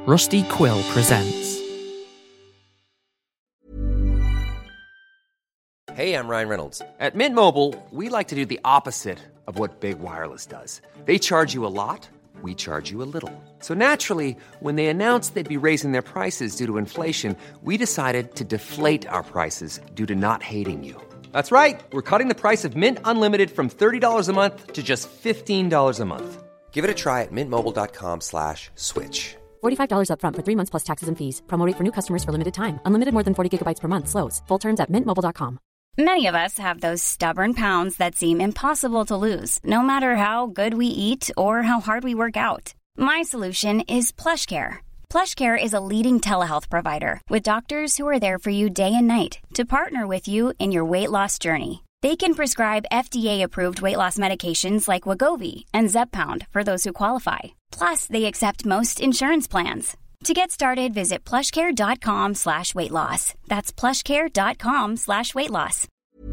Rusty Quill presents. Hey, I'm Ryan Reynolds. At Mint Mobile, we like to do the opposite of what Big Wireless does. They charge you a lot, we charge you a little. So naturally, when they announced they'd be raising their prices due to inflation, we decided to deflate our prices due to not hating you. That's right. We're cutting the price of Mint Unlimited from $30 a month to just $15 a month. Give it a try at mintmobile.com/switch. $45 up front for 3 months plus taxes and fees. Promo rate for new customers for limited time. Unlimited more than 40 gigabytes per month. Slows full terms at mintmobile.com. Many of us have those stubborn pounds that seem impossible to lose, no matter how good we eat or how hard we work out. My solution is PlushCare. PlushCare is a leading telehealth provider with doctors who are there for you day and night to partner with you in your weight loss journey. They can prescribe FDA-approved weight loss medications like Wegovy and Zepbound for those who qualify. Plus, they accept most insurance plans. To get started, visit plushcare.com/weightloss. That's plushcare.com/weightloss.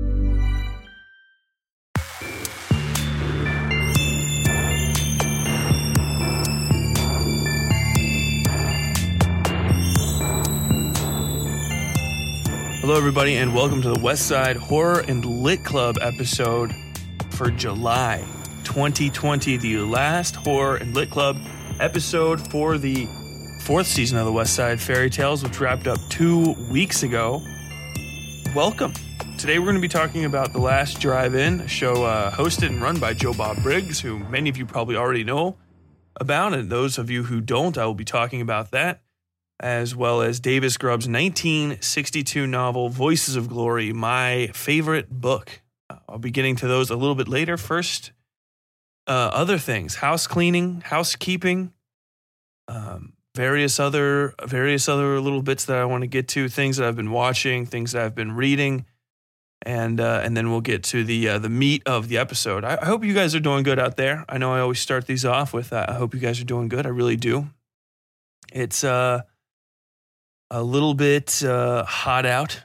Hello, everybody, and welcome to the West Side Horror and Lit Club episode for July 2020, the last Horror and Lit Club episode for the fourth season of the West Side Fairy Tales, which wrapped up 2 weeks ago. Welcome. Today we're going to be talking about The Last Drive-In, a show hosted and run by Joe Bob Briggs, who many of you probably already know about, and those of you who don't, I will be talking about that, as well as Davis Grubb's 1962 novel, Voices of Glory, my favorite book. I'll be getting to those a little bit later. First, other things, house cleaning, housekeeping, various other little bits that I want to get to, things that I've been watching, things that I've been reading, and then we'll get to the meat of the episode. I hope you guys are doing good out there. I know I always start these off with, I hope you guys are doing good. I really do. It's a little bit hot out.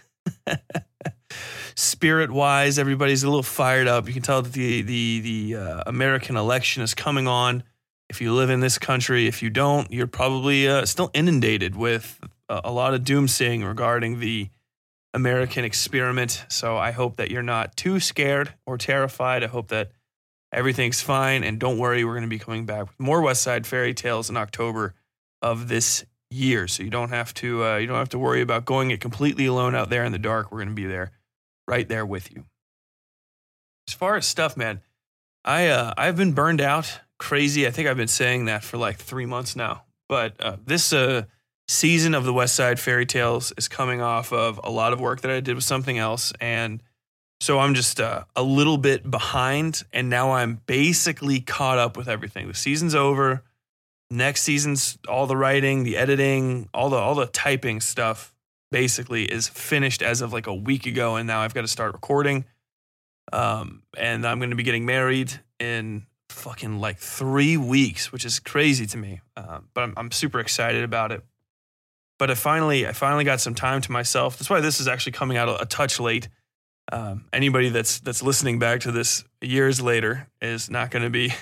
Spirit-wise, everybody's a little fired up. You can tell that the American election is coming on. If you live in this country, if you don't, you're probably still inundated with a lot of doomsaying regarding the American experiment. So I hope that you're not too scared or terrified. I hope that everything's fine. And don't worry, we're going to be coming back with more West Side Fairy Tales in October of this year. So you don't have to worry about going it completely alone out there in the dark. We're going to be there, right there with you. As far as stuff, man, I've been burned out. Crazy. I think I've been saying that for like 3 months now. But this season of the West Side Fairy Tales is coming off of a lot of work that I did with something else. And so I'm just a little bit behind. And now I'm basically caught up with everything. The season's over. Next season's all the writing, the editing, all the typing stuff basically is finished as of like a week ago. And now I've got to start recording. And I'm going to be getting married in fucking like 3 weeks, which is crazy to me. But I'm super excited about it. But I finally got some time to myself. That's why this is actually coming out a touch late. Anybody that's listening back to this years later is not going to be,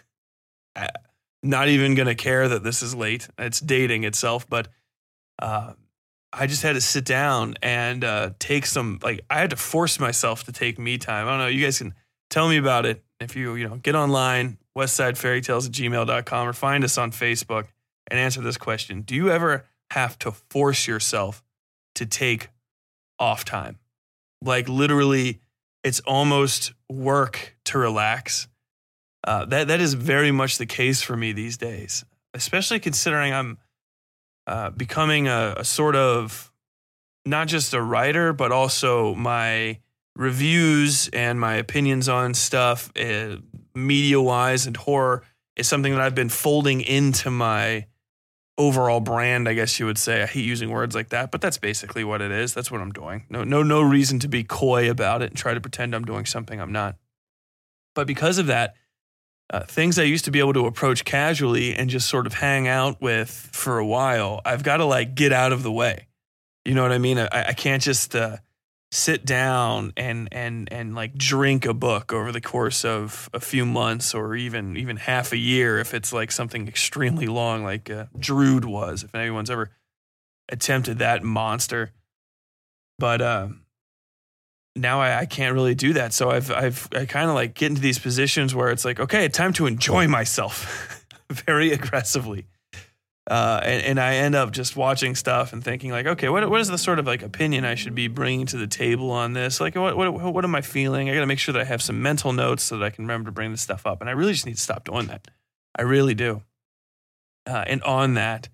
not even going to care that this is late. It's dating itself. But I just had to sit down and take some, like, I had to force myself to take me time. I don't know. You guys can tell me about it. If you get online, westsidefairytales@gmail.com, or find us on Facebook and answer this question. Do you ever have to force yourself to take off time? Like literally, it's almost work to relax. That is very much the case for me these days, especially considering I'm becoming a sort of not just a writer, but also my reviews and my opinions on stuff, media-wise and horror, is something that I've been folding into my overall brand, I guess you would say. I hate using words like that, but that's basically what it is. That's what I'm doing. No reason to be coy about it and try to pretend I'm doing something I'm not. But because of that, things I used to be able to approach casually and just sort of hang out with for a while, I've got to like get out of the way. You know what I mean? I can't just sit down and like drink a book over the course of a few months or even half a year if it's like something extremely long like Drood was, if anyone's ever attempted that monster. But now I can't really do that. So I kind of like get into these positions where it's like, okay, time to enjoy myself very aggressively. And I end up just watching stuff and thinking like, okay, what is the sort of like opinion I should be bringing to the table on this? Like, what am I feeling? I got to make sure that I have some mental notes so that I can remember to bring this stuff up. And I really just need to stop doing that. I really do. And on that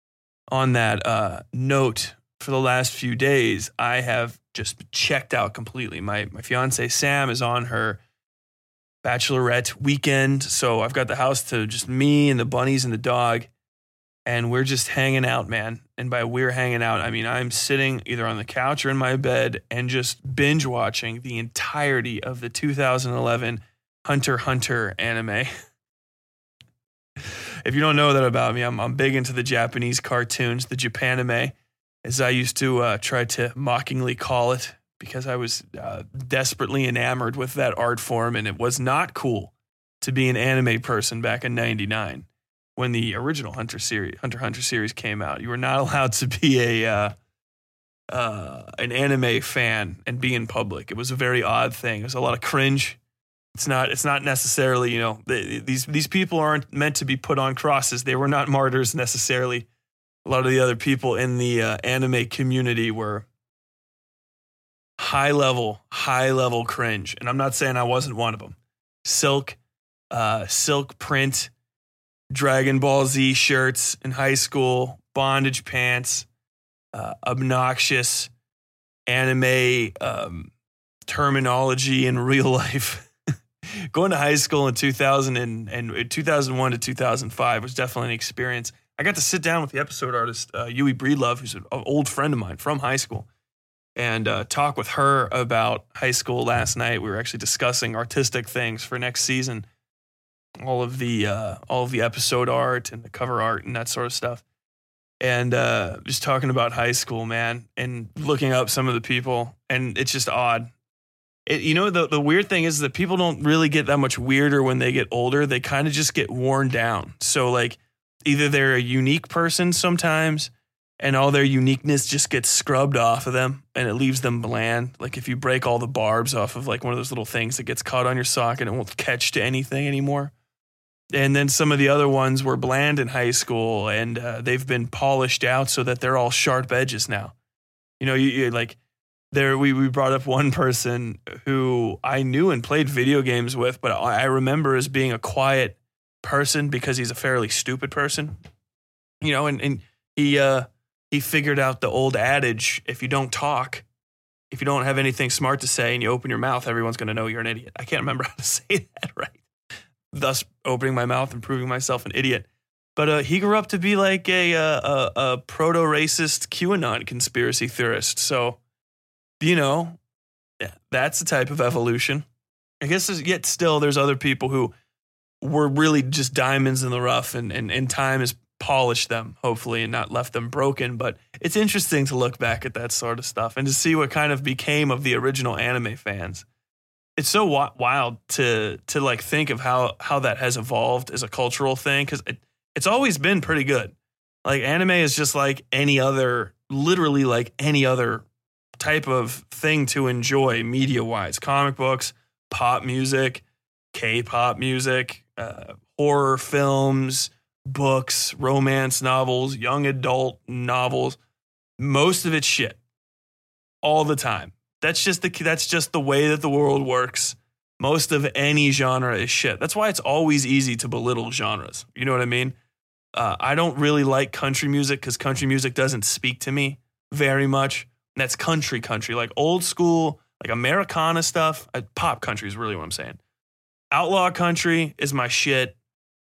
note, for the last few days, I have just checked out completely. My fiance Sam is on her bachelorette weekend, so I've got the house to just me and the bunnies and the dog. And we're just hanging out, man. And by we're hanging out, I mean I'm sitting either on the couch or in my bed and just binge watching the entirety of the 2011 Hunter x Hunter anime. If you don't know that about me, I'm big into the Japanese cartoons, the Japanime, as I used to try to mockingly call it, because I was desperately enamored with that art form, and it was not cool to be an anime person back in '99. When the original Hunter x Hunter series came out, you were not allowed to be an anime fan and be in public. It was a very odd thing. It was a lot of cringe. It's not necessarily, you know, these people aren't meant to be put on crosses. They were not martyrs necessarily. A lot of the other people in the anime community were high level cringe, and I'm not saying I wasn't one of them. Silk print Dragon Ball Z shirts in high school, bondage pants, obnoxious anime terminology in real life. Going to high school in 2001 to 2005 was definitely an experience. I got to sit down with the episode artist, Yui Breedlove, who's an old friend of mine from high school, and talk with her about high school last night. We were actually discussing artistic things for next season. All of the episode art and the cover art and that sort of stuff. And just talking about high school, man, and looking up some of the people, and it's just odd. The weird thing is that people don't really get that much weirder when they get older. They kind of just get worn down. So like either they're a unique person sometimes and all their uniqueness just gets scrubbed off of them and it leaves them bland. Like if you break all the barbs off of like one of those little things that gets caught on your sock and it won't catch to anything anymore. And then some of the other ones were bland in high school and they've been polished out so that they're all sharp edges now. You know, you like there, we brought up one person who I knew and played video games with, but I remember as being a quiet person because he's a fairly stupid person, you know, and he figured out the old adage, if you don't talk, if you don't have anything smart to say and you open your mouth, everyone's going to know you're an idiot. I can't remember how to say that right. Thus opening my mouth and proving myself an idiot. But he grew up to be like a proto-racist QAnon conspiracy theorist. So, you know, that's the type of evolution. I guess yet still there's other people who were really just diamonds in the rough and time has polished them, hopefully, and not left them broken. But it's interesting to look back at that sort of stuff and to see what kind of became of the original anime fans. It's so wild to like think of how that has evolved as a cultural thing, because it's always been pretty good. Like anime is just like any other, literally like any other type of thing to enjoy media-wise. Comic books, pop music, K-pop music, horror films, books, romance novels, young adult novels. Most of it's shit. All the time. That's just the way that the world works. Most of any genre is shit. That's why it's always easy to belittle genres. You know what I mean? I don't really like country music because country music doesn't speak to me very much. And that's country, like old school, like Americana stuff. Pop country is really what I'm saying. Outlaw country is my shit.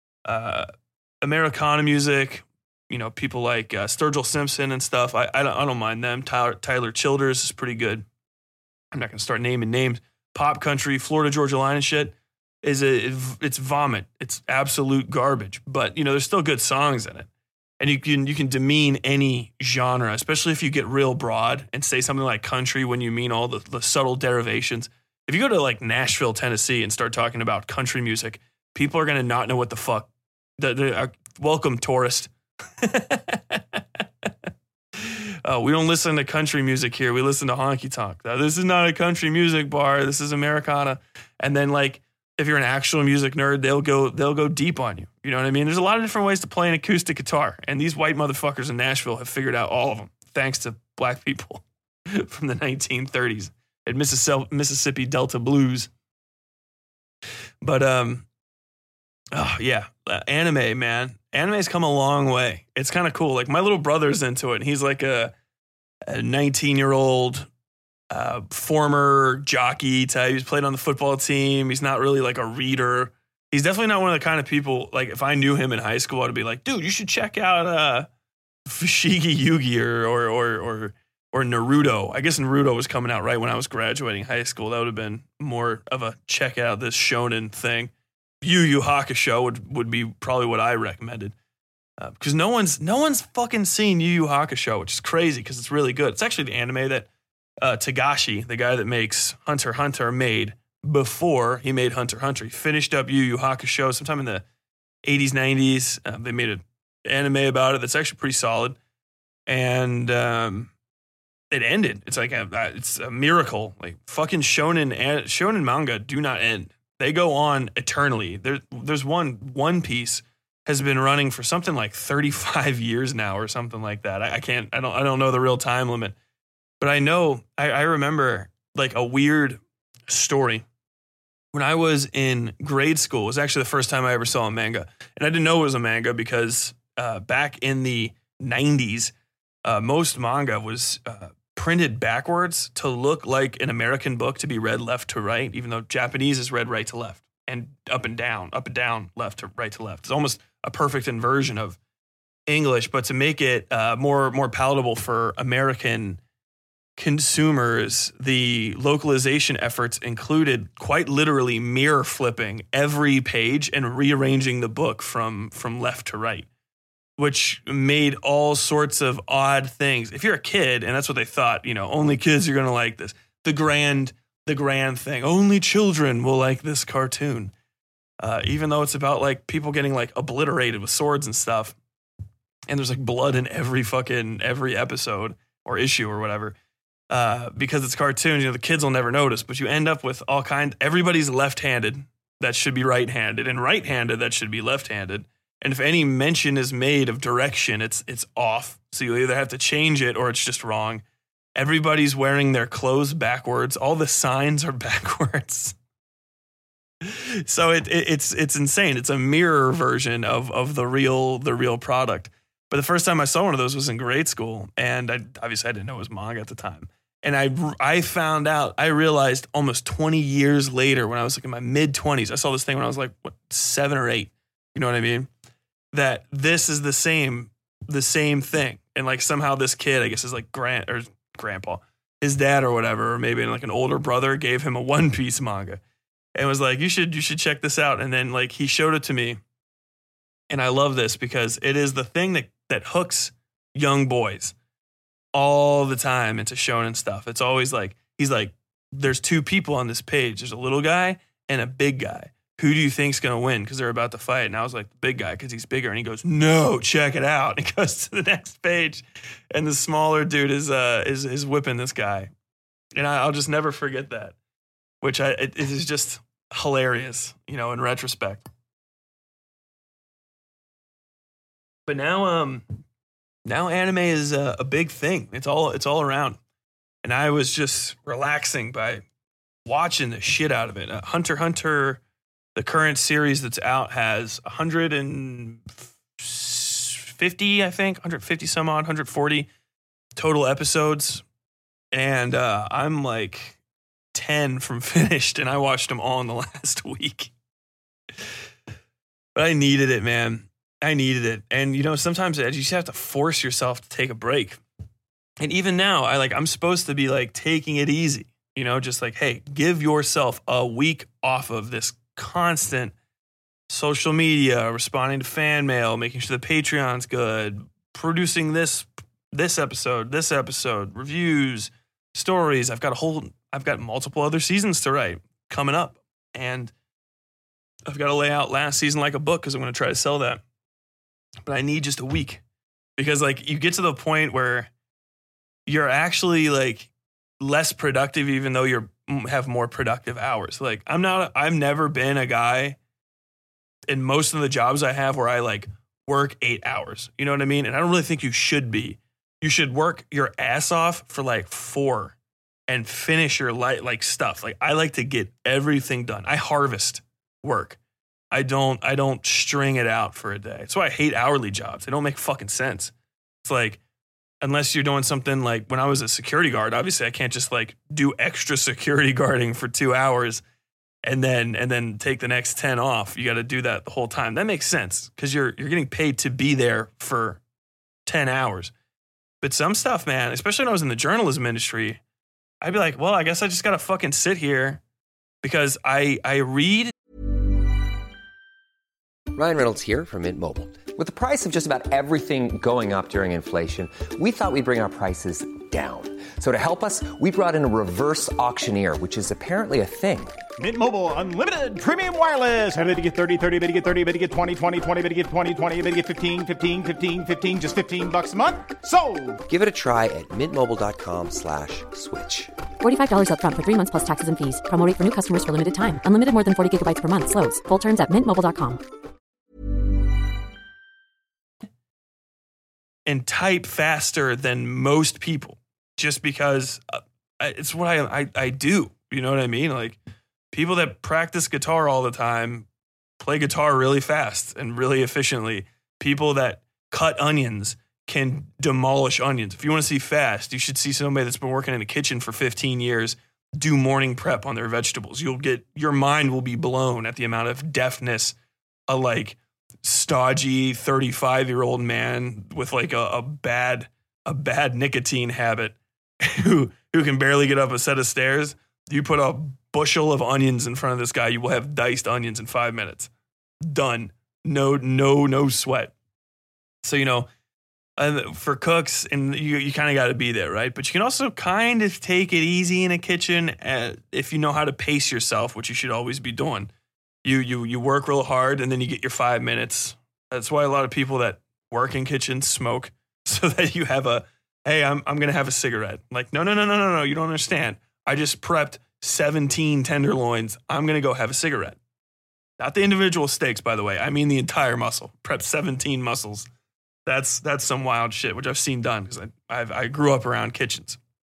Americana music, you know, people like Sturgill Simpson and stuff. I don't mind them. Tyler Childers is pretty good. I'm not going to start naming names. Pop country, Florida Georgia Line and shit it's vomit. It's absolute garbage. But, you know, there's still good songs in it. And you can demean any genre, especially if you get real broad and say something like country when you mean all the subtle derivations. If you go to like Nashville, Tennessee and start talking about country music, people are going to not know what the fuck. Welcome, tourist. We don't listen to country music here. We listen to honky tonk. This is not a country music bar. This is Americana. And then like, if you're an actual music nerd, they'll go deep on you. You know what I mean? There's a lot of different ways to play an acoustic guitar. And these white motherfuckers in Nashville have figured out all of them, thanks to black people from the 1930s at Mississippi Delta Blues. But, anime, man. Anime's come a long way. It's kind of cool. Like, my little brother's into it. And he's like a 19-year-old former jockey type. He's played on the football team. He's not really like a reader. He's definitely not one of the kind of people, like if I knew him in high school, I'd be like, dude, you should check out Fushigi Yugi or Naruto. I guess Naruto was coming out right when I was graduating high school. That would have been more of a check out this shonen thing. Yu Yu Hakusho would be probably what I recommended. Because no one's fucking seen Yu Yu Hakusho, which is crazy because it's really good. It's actually the anime that Tagashi, the guy that makes Hunter x Hunter, made before he made Hunter x Hunter. He finished up Yu Yu Hakusho sometime in the 80s, 90s. They made an anime about it that's actually pretty solid. And it ended. It's like it's a miracle. Like fucking shonen manga do not end. They go on eternally. There's One Piece has been running for something like 35 years now or something like that. I don't know the real time limit. But I know, I remember like a weird story. When I was in grade school, it was actually the first time I ever saw a manga. And I didn't know it was a manga because back in the 90s, most manga was printed backwards to look like an American book to be read left to right, even though Japanese is read right to left and up and down, left to right to left. It's almost a perfect inversion of English, but to make it more palatable for American consumers, the localization efforts included quite literally mirror flipping every page and rearranging the book from left to right, which made all sorts of odd things. If you're a kid, and that's what they thought, only kids are going to like this. The grand thing, only children will like this cartoon. Even though it's about like people getting like obliterated with swords and stuff. And there's like blood in every episode or issue or whatever. Because it's cartoons, the kids will never notice, but you end up with everybody's left-handed that should be right-handed and right-handed that should be left-handed. And if any mention is made of direction, it's off. So you either have to change it or it's just wrong. Everybody's wearing their clothes backwards. All the signs are backwards. So it's insane. It's a mirror version of the real product. But the first time I saw one of those was in grade school, and I didn't know it was manga at the time. And I found out, I realized almost 20 years later when I was like in my mid-20s, I saw this thing when I was like, 7 or 8, you know what I mean? That this is the same thing. And like somehow this kid, I guess is like grandpa, his dad or whatever, or maybe like an older brother gave him a One Piece manga and was like, you should check this out. And then like he showed it to me. And I love this because it is the thing that hooks young boys all the time into shonen stuff. It's always like, he's like, there's two people on this page. There's a little guy and a big guy. Who do you think's going to win? Because they're about to fight. And I was like, the big guy, because he's bigger. And he goes, no, check it out. And he goes to the next page. And the smaller dude is whipping this guy. And I'll just never forget that, which it is just hilarious, in retrospect. But now anime is a big thing. It's all around. And I was just relaxing by watching the shit out of it. Hunter x Hunter, the current series that's out, has 150, I think, 150 some odd, 140 total episodes. And I'm like 10 from finished, and I watched them all in the last week. But I needed it, man. I needed it. And, sometimes you just have to force yourself to take a break. And even now, I'm supposed to be like taking it easy, just like, hey, give yourself a week off of this constant social media, responding to fan mail, making sure the Patreon's good, producing this episode, reviews, stories. I've got multiple other seasons to write coming up, and I've got to lay out last season like a book because I'm going to try to sell that. But I need just a week because like you get to the point where you're actually like less productive, even though you have more productive hours. Like I've never been a guy in most of the jobs I have where I like work 8 hours. You know what I mean? And I don't really think you should be. You should work your ass off for like 4 and finish your like stuff. Like I like to get everything done. I harvest work. I don't string it out for a day. That's why I hate hourly jobs. They don't make fucking sense. It's like, unless you're doing something like when I was a security guard, obviously I can't just like do extra security guarding for 2 hours and then take the next 10 off. You got to do that the whole time. That makes sense because you're getting paid to be there for 10 hours. But some stuff, man, especially when I was in the journalism industry, I'd be like, well, I guess I just got to fucking sit here because I read. Ryan Reynolds here from Mint Mobile. With the price of just about everything going up during inflation, we thought we'd bring our prices down. So to help us, we brought in a reverse auctioneer, which is apparently a thing. Mint Mobile Unlimited Premium Wireless. How to get 30, 30, bit to get 30, bit to get 20, 20, 20, bit to get 20, 20, bit to get 15, 15, 15, 15, just $15 a month? Sold! Give it a try at mintmobile.com/switch. $45 up front for 3 months plus taxes and fees. Promo rate for new customers for limited time. Unlimited more than 40 gigabytes per month. Slows full terms at mintmobile.com. And type faster than most people just because it's what I do. You know what I mean? Like people that practice guitar all the time play guitar really fast and really efficiently. People that cut onions can demolish onions. If you want to see fast, you should see somebody that's been working in a kitchen for 15 years do morning prep on their vegetables. Your mind will be blown at the amount of deftness a like stodgy 35-year-old man with like a bad nicotine habit who can barely get up a set of stairs. You put a bushel of onions in front of this guy, you will have diced onions in 5 minutes. Done. No sweat. So, you know, for cooks, and you kind of got to be there, right? But you can also kind of take it easy in a kitchen if you know how to pace yourself, which you should always be doing. You work real hard and then you get your 5 minutes. That's why a lot of people that work in kitchens smoke so that you have hey, I'm going to have a cigarette. Like, no, you don't understand. I just prepped 17 tenderloins. I'm going to go have a cigarette. Not the individual steaks, by the way. I mean the entire muscle. Prep 17 muscles. That's some wild shit, which I've seen done because I grew up around kitchens.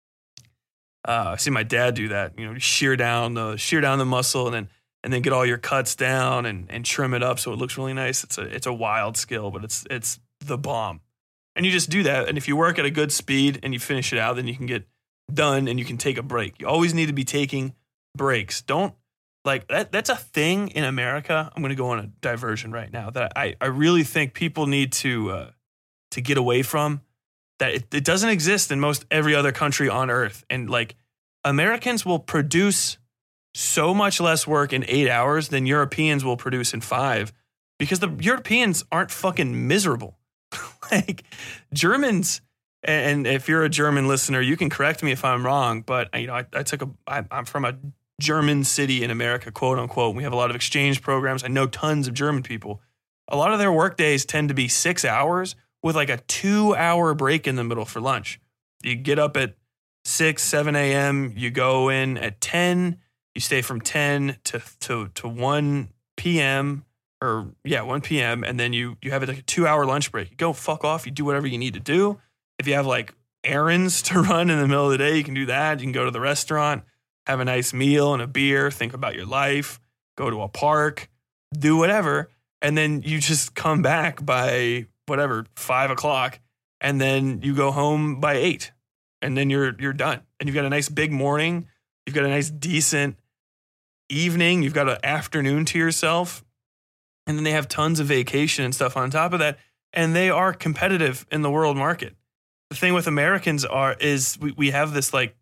I see my dad do that. You know, shear down the muscle and then get all your cuts down and trim it up so it looks really nice. It's a wild skill, but it's the bomb. And you just do that. And if you work at a good speed and you finish it out, then you can get done and you can take a break. You always need to be taking breaks. Don't like that. That's a thing in America. I'm going to go on a diversion right now that I really think people need to get away from. That it doesn't exist in most every other country on earth. And like Americans will produce so much less work in 8 hours than Europeans will produce in 5 because the Europeans aren't fucking miserable. Like Germans, and if you're a German listener, you can correct me if I'm wrong, but you know, I'm from a German city in America, quote unquote. We have a lot of exchange programs. I know tons of German people. A lot of their work days tend to be 6 hours with like a 2-hour break in the middle for lunch. You get up at 6, 7 a.m., you go in at 10, you stay from 10 to 1 p.m. or 1 p.m. and then you have like a 2-hour lunch break. You go fuck off. You do whatever you need to do. If you have like errands to run in the middle of the day, you can do that. You can go to the restaurant, have a nice meal and a beer, think about your life, go to a park, do whatever. And then you just come back by 5 o'clock, and then you go home by 8, and then you're done. And you've got a nice big morning. You've got a nice decent evening. You've got an afternoon to yourself. And then they have tons of vacation and stuff on top of that. And they are competitive in the world market. The thing with Americans is we have this like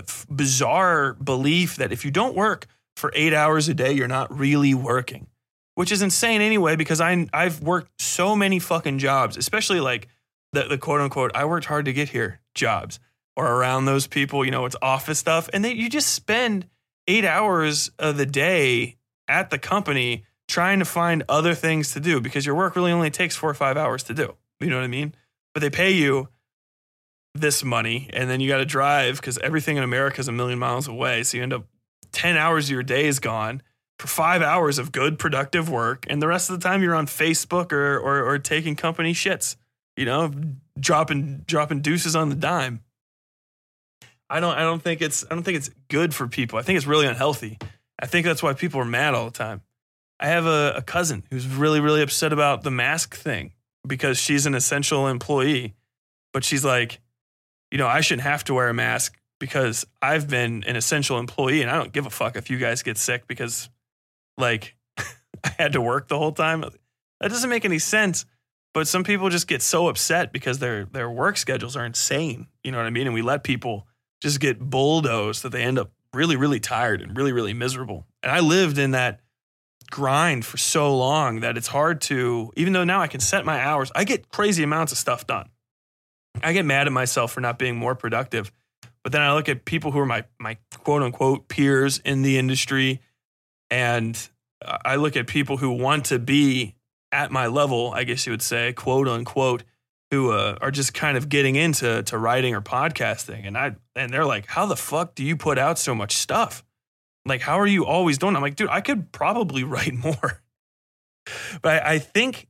bizarre belief that if you don't work for 8 hours a day, you're not really working. which is insane anyway, because I've worked so many fucking jobs, especially like the quote unquote, I worked hard to get here jobs, or around those people, you know, it's office stuff. And then you just spend 8 hours of the day at the company trying to find other things to do because your work really only takes 4 or 5 hours to do. You know what I mean? But they pay you this money, and then you got to drive because everything in America is a million miles away. So you end up 10 hours of your day is gone for 5 hours of good, productive work. And the rest of the time you're on Facebook or taking company shits, you know, dropping deuces on the dime. I don't think it's good for people. I think it's really unhealthy. I think that's why people are mad all the time. I have a cousin who's really, really upset about the mask thing because she's an essential employee. But she's like, you know, I shouldn't have to wear a mask because I've been an essential employee and I don't give a fuck if you guys get sick because, like, I had to work the whole time. That doesn't make any sense. But some people just get so upset because their work schedules are insane. You know what I mean? And we let people just get bulldozed that they end up really, really tired and really, really miserable. And I lived in that grind for so long that it's hard to, even though now I can set my hours, I get crazy amounts of stuff done. I get mad at myself for not being more productive. But then I look at people who are my quote unquote peers in the industry, and I look at people who want to be at my level, I guess you would say, quote unquote, who are just kind of getting into writing or podcasting. And they're like, how the fuck do you put out so much stuff? Like, how are you always doing? I'm like, dude, I could probably write more. But I think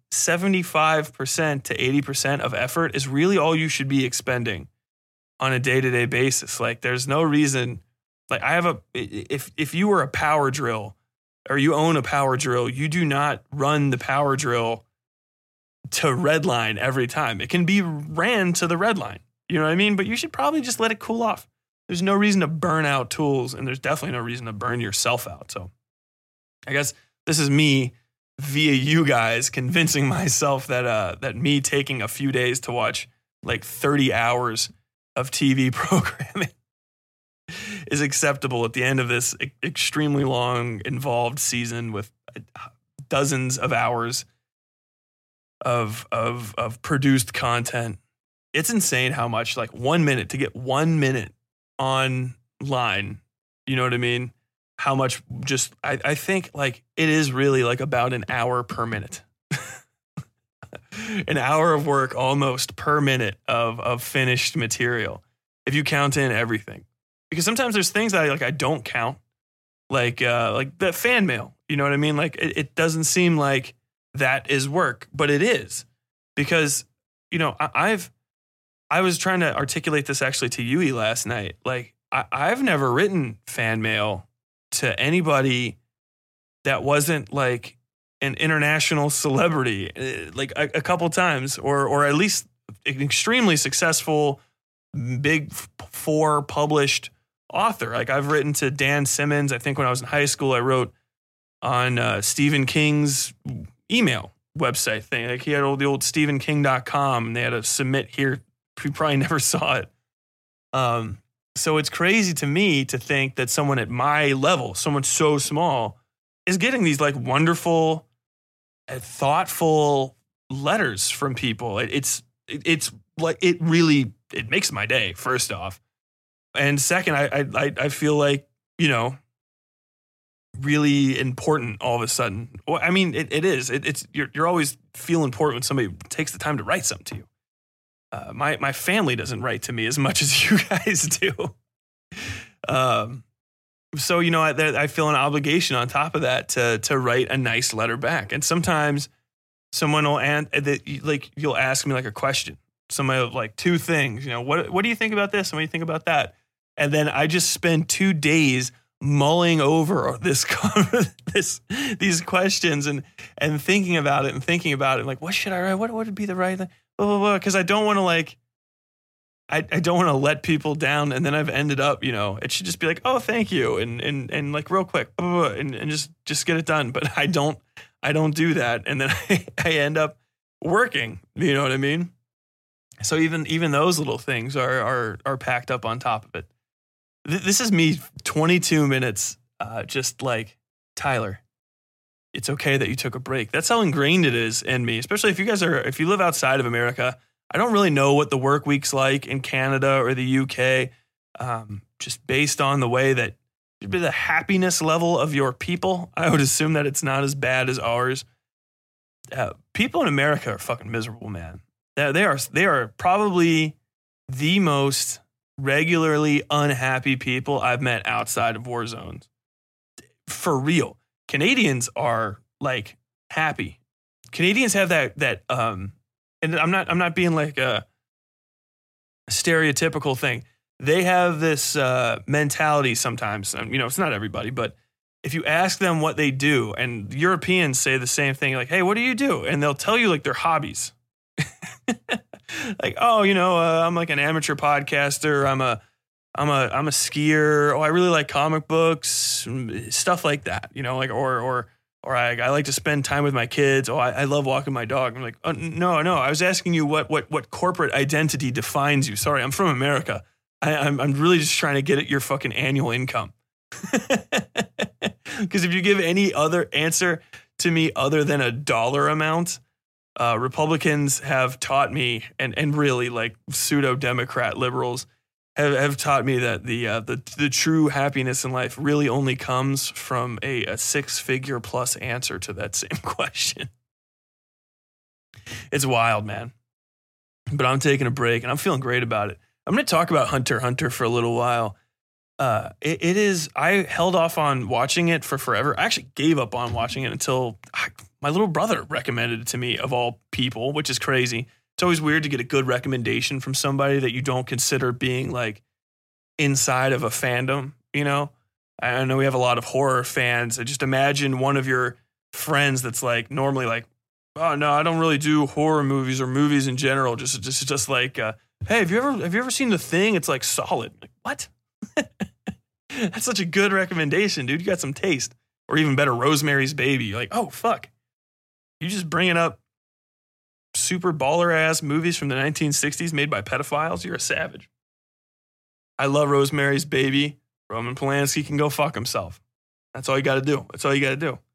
75% to 80% of effort is really all you should be expending on a day-to-day basis. Like, there's no reason, like, if you were a power drill or you own a power drill, you do not run the power drill to red line every time. It can be ran to the red line. You know what I mean? But you should probably just let it cool off. There's no reason to burn out tools, and there's definitely no reason to burn yourself out. So I guess this is me via you guys convincing myself that me taking a few days to watch like 30 hours of TV programming is acceptable at the end of this extremely long, involved season with dozens of hours of produced content. It's insane how much, like, 1 minute to get 1 minute online, you know what I mean? How much just, I think, like, it is really like about an hour per minute. An hour of work almost per minute of finished material, if you count in everything. Because sometimes there's things that I don't count, like the fan mail, you know what I mean? Like, it doesn't seem like that is work, but it is. Because, you know, I was trying to articulate this actually to Yui last night. Like, I've never written fan mail to anybody that wasn't like an international celebrity, like a couple times, or at least an extremely successful, big four published author. Like, I've written to Dan Simmons. I think when I was in high school, I wrote on Stephen King's email website thing. Like, he had the old StephenKing.com, and they had to submit here. You probably never saw it. So it's crazy to me to think that someone at my level, someone so small, is getting these like wonderful, thoughtful letters from people. It's like, it makes my day, first off. And second, I feel like, you know, really important all of a sudden. Well, I mean, it is. You're always feel important when somebody takes the time to write something to you. My family doesn't write to me as much as you guys do. So, you know, I feel an obligation on top of that to write a nice letter back. And sometimes someone will, you'll ask me like a question. Somebody will, like, two things, you know, what do you think about this? And what do you think about that? And then I just spend 2 days mulling over these questions and thinking about it, like, what should I write? What would be the right thing? Because I don't want to, like, I don't want to let people down, and then I've ended up, you know, it should just be like, oh, thank you, and like real quick, and just get it done. But I don't do that, and then I end up working. You know what I mean? So even those little things are packed up on top of it. This is me 22 minutes, just like, Tyler, it's okay that you took a break. That's how ingrained it is in me, especially if you live outside of America. I don't really know what the work week's like in Canada or the UK, just based on the way that the happiness level of your people. I would assume that it's not as bad as ours. People in America are fucking miserable, man. They are probably the most regularly unhappy people I've met outside of war zones. For real. Canadians are like happy. Canadians have that and I'm not being like a stereotypical thing. They have this mentality sometimes. It's not everybody, but if you ask them what they do, and Europeans say the same thing, like, hey, what do you do? And they'll tell you like their hobbies. Like, oh, I'm like an amateur podcaster. I'm a skier. Oh, I really like comic books, stuff like that. Or I like to spend time with my kids. Oh, I love walking my dog. I'm like, oh, no. I was asking you what corporate identity defines you. Sorry, I'm from America. I'm really just trying to get at your fucking annual income. Because if you give any other answer to me other than a dollar amount, Republicans have taught me, and really like pseudo-democrat liberals have taught me that the true happiness in life really only comes from a six-figure plus answer to that same question. It's wild, man. But I'm taking a break, and I'm feeling great about it. I'm going to talk about Hunter x Hunter for a little while. It is, I held off on watching it for forever. I actually gave up on watching it until my little brother recommended it to me, of all people, which is crazy. It's always weird to get a good recommendation from somebody that you don't consider being like inside of a fandom, I know we have a lot of horror fans. I just imagine one of your friends that's like normally like, oh no, I don't really do horror movies or movies in general. Just like, hey, have you ever seen The Thing? It's like solid. Like, what? That's such a good recommendation, dude. You got some taste. Or even better, Rosemary's Baby. You're like, oh, fuck. You just bringing up super baller-ass movies from the 1960s made by pedophiles? You're a savage. I love Rosemary's Baby. Roman Polanski can go fuck himself. That's all you got to do. That's all you got to do.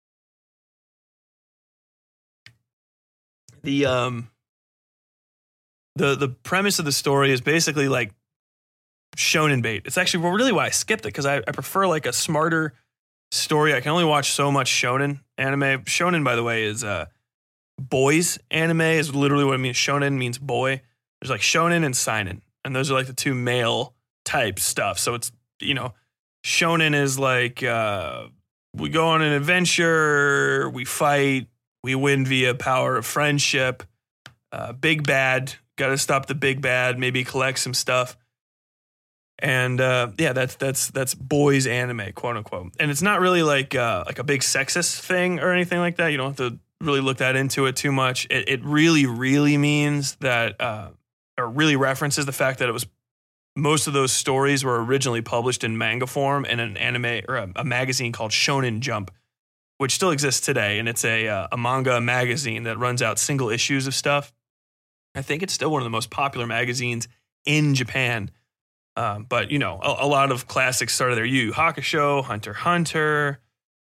The premise of the story is basically like shonen bait. It's actually really why I skipped it, because I prefer like a smarter story. I can only watch so much shonen anime. Shonen, by the way, is boys anime is literally what it means. Shonen means boy. There's like shonen and seinen, and those are like the two male type stuff. So it's, shonen is like we go on an adventure, we fight, we win via power of friendship. Big bad, got to stop the big bad, maybe collect some stuff. And that's boys anime, quote unquote. And it's not really like a big sexist thing or anything like that. You don't have to really look that into it too much. It really, really means that, or really references the fact that it was, most of those stories were originally published in manga form in an anime or a magazine called Shonen Jump, which still exists today. And it's a manga magazine that runs out single issues of stuff. I think it's still one of the most popular magazines in Japan. But, a lot of classics started there. Yu Yu Hakusho, Hunter x Hunter,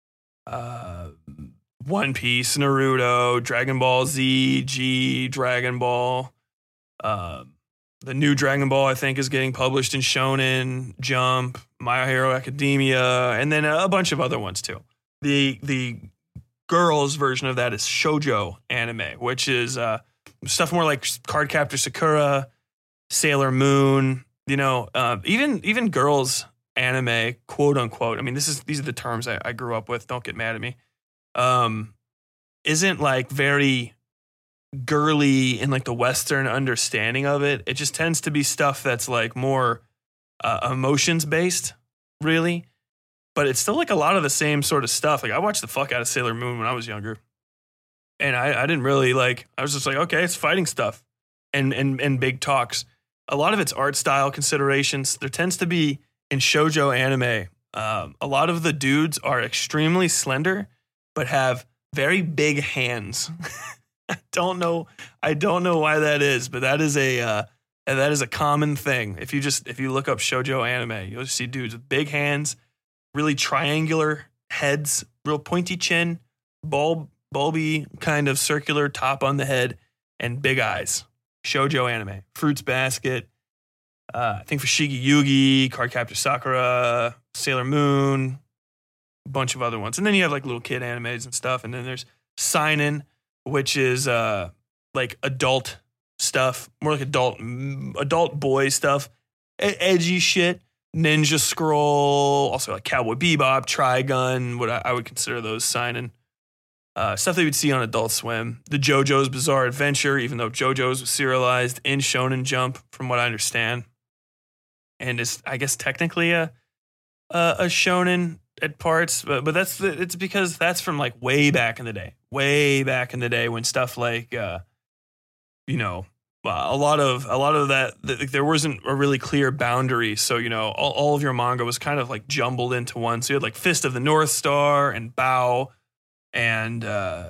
One Piece, Naruto, Dragon Ball Z, G, Dragon Ball. The new Dragon Ball, I think, is getting published in Shonen Jump, My Hero Academia, and then a bunch of other ones, too. The girls' version of that is shoujo anime, which is stuff more like Cardcaptor Sakura, Sailor Moon. Even girls anime, quote unquote. I mean, these are the terms I grew up with. Don't get mad at me. Isn't like very girly in like the Western understanding of it. It just tends to be stuff that's like more emotions based, really. But it's still like a lot of the same sort of stuff. Like I watched the fuck out of Sailor Moon when I was younger, and I didn't really like. I was just like, okay, it's fighting stuff, and big talks. A lot of its art style considerations. There tends to be in shoujo anime, a lot of the dudes are extremely slender, but have very big hands. I don't know why that is, but that is a common thing. If you look up shoujo anime, you'll see dudes with big hands, really triangular heads, real pointy chin, bulby kind of circular top on the head and big eyes. Shoujo anime. Fruits Basket. I think Fushigi Yugi, Cardcaptor Sakura, Sailor Moon, a bunch of other ones. And then you have like little kid animes and stuff. And then there's Seinen, which is like adult stuff, more like adult boy stuff, edgy shit. Ninja Scroll, also like Cowboy Bebop, Trigun, what I would consider those Seinen. Stuff that you would see on Adult Swim. The JoJo's Bizarre Adventure, even though JoJo's was serialized in Shonen Jump, from what I understand. And it's, I guess, technically a shonen at parts, but it's because that's from like way back in the day. Way back in the day when stuff like, a lot of that, there wasn't a really clear boundary. So, all of your manga was kind of like jumbled into one. So you had like Fist of the North Star and Bao and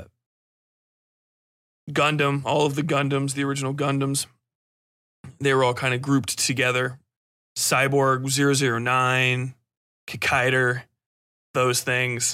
Gundam, all of the Gundams, the original Gundams. They were all kind of grouped together. Cyborg 009, Kikaider, those things.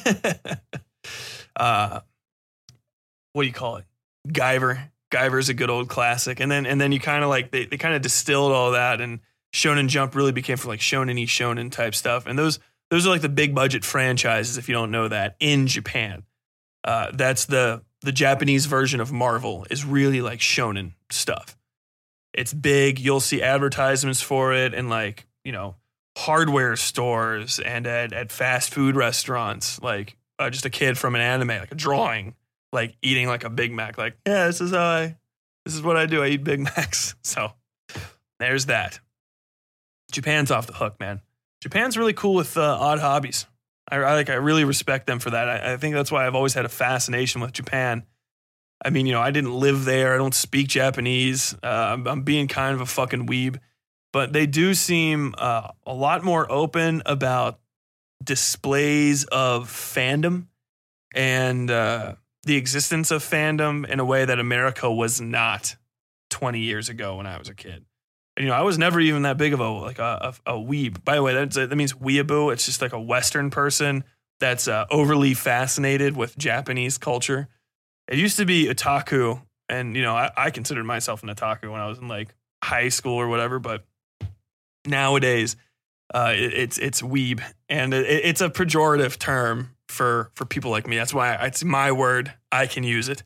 What do you call it? Guyver. Guyver's a good old classic. And then you kind of like, they kind of distilled all that, and Shonen Jump really became for like shonen-y shonen type stuff. And those are like the big budget franchises, if you don't know that, in Japan. That's the Japanese version of Marvel, is really like shonen stuff. It's big. You'll see advertisements for it in like, hardware stores and at fast food restaurants. Like just a kid from an anime, like a drawing, like eating like a Big Mac. Like, yeah, this is what I do. I eat Big Macs. So there's that. Japan's off the hook, man. Japan's really cool with odd hobbies. I really respect them for that. I think that's why I've always had a fascination with Japan. I mean, I didn't live there. I don't speak Japanese. I'm being kind of a fucking weeb. But they do seem a lot more open about displays of fandom and the existence of fandom in a way that America was not 20 years ago when I was a kid. And, I was never even that big of a weeb. By the way, that means weeaboo. It's just like a Western person that's overly fascinated with Japanese culture. It used to be otaku, and, I considered myself an otaku when I was in like high school or whatever, but nowadays it's weeb, and it's a pejorative term for people like me. That's why it's my word. I can use it.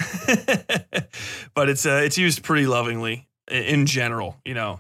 But it's used pretty lovingly in general,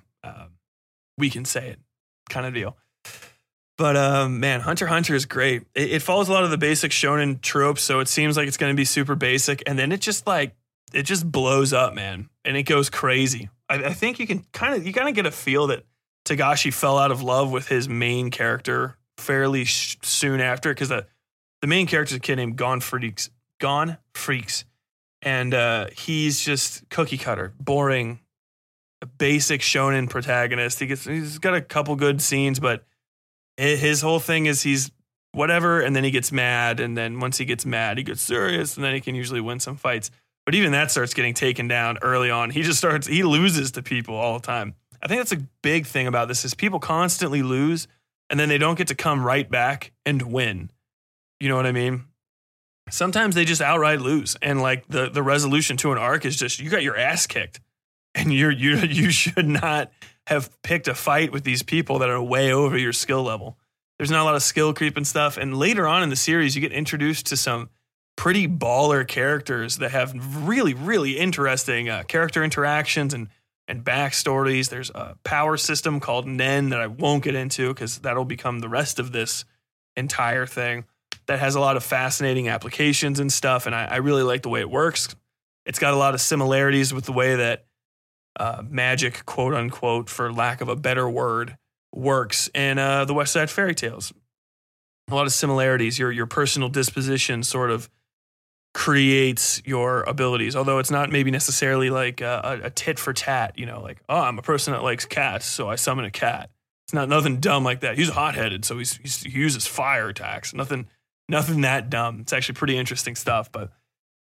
we can say it kind of deal. But man, Hunter x Hunter is great. It follows a lot of the basic shonen tropes, so it seems like it's going to be super basic, and then it just blows up, man, and it goes crazy. I think you kind of get a feel that Togashi fell out of love with his main character fairly soon after, because the main character is a kid named Gon Freaks, and he's just cookie cutter, boring, a basic shonen protagonist. He's got a couple good scenes, but his whole thing is he's whatever, and then he gets mad, and then once he gets mad, he gets serious, and then he can usually win some fights. But even that starts getting taken down early on. He loses to people all the time. I think that's a big thing about this, is people constantly lose, and then they don't get to come right back and win. You know what I mean? Sometimes they just outright lose, and like the resolution to an arc is just, you got your ass kicked, and you should not have picked a fight with these people that are way over your skill level. There's not a lot of skill creep and stuff. And later on in the series, you get introduced to some pretty baller characters that have really, really interesting character interactions and backstories. There's a power system called Nen that I won't get into because that'll become the rest of this entire thing, that has a lot of fascinating applications and stuff. And I really like the way it works. It's got a lot of similarities with the way that magic, quote unquote, for lack of a better word, works in the West Side Fairy Tales. A lot of similarities. Your personal disposition sort of creates your abilities, although it's not maybe necessarily like a tit for tat, like, oh, I'm a person that likes cats, so I summon a cat. It's not nothing dumb like that. He's hot-headed, so he uses fire attacks. Nothing that dumb. It's actually pretty interesting stuff, but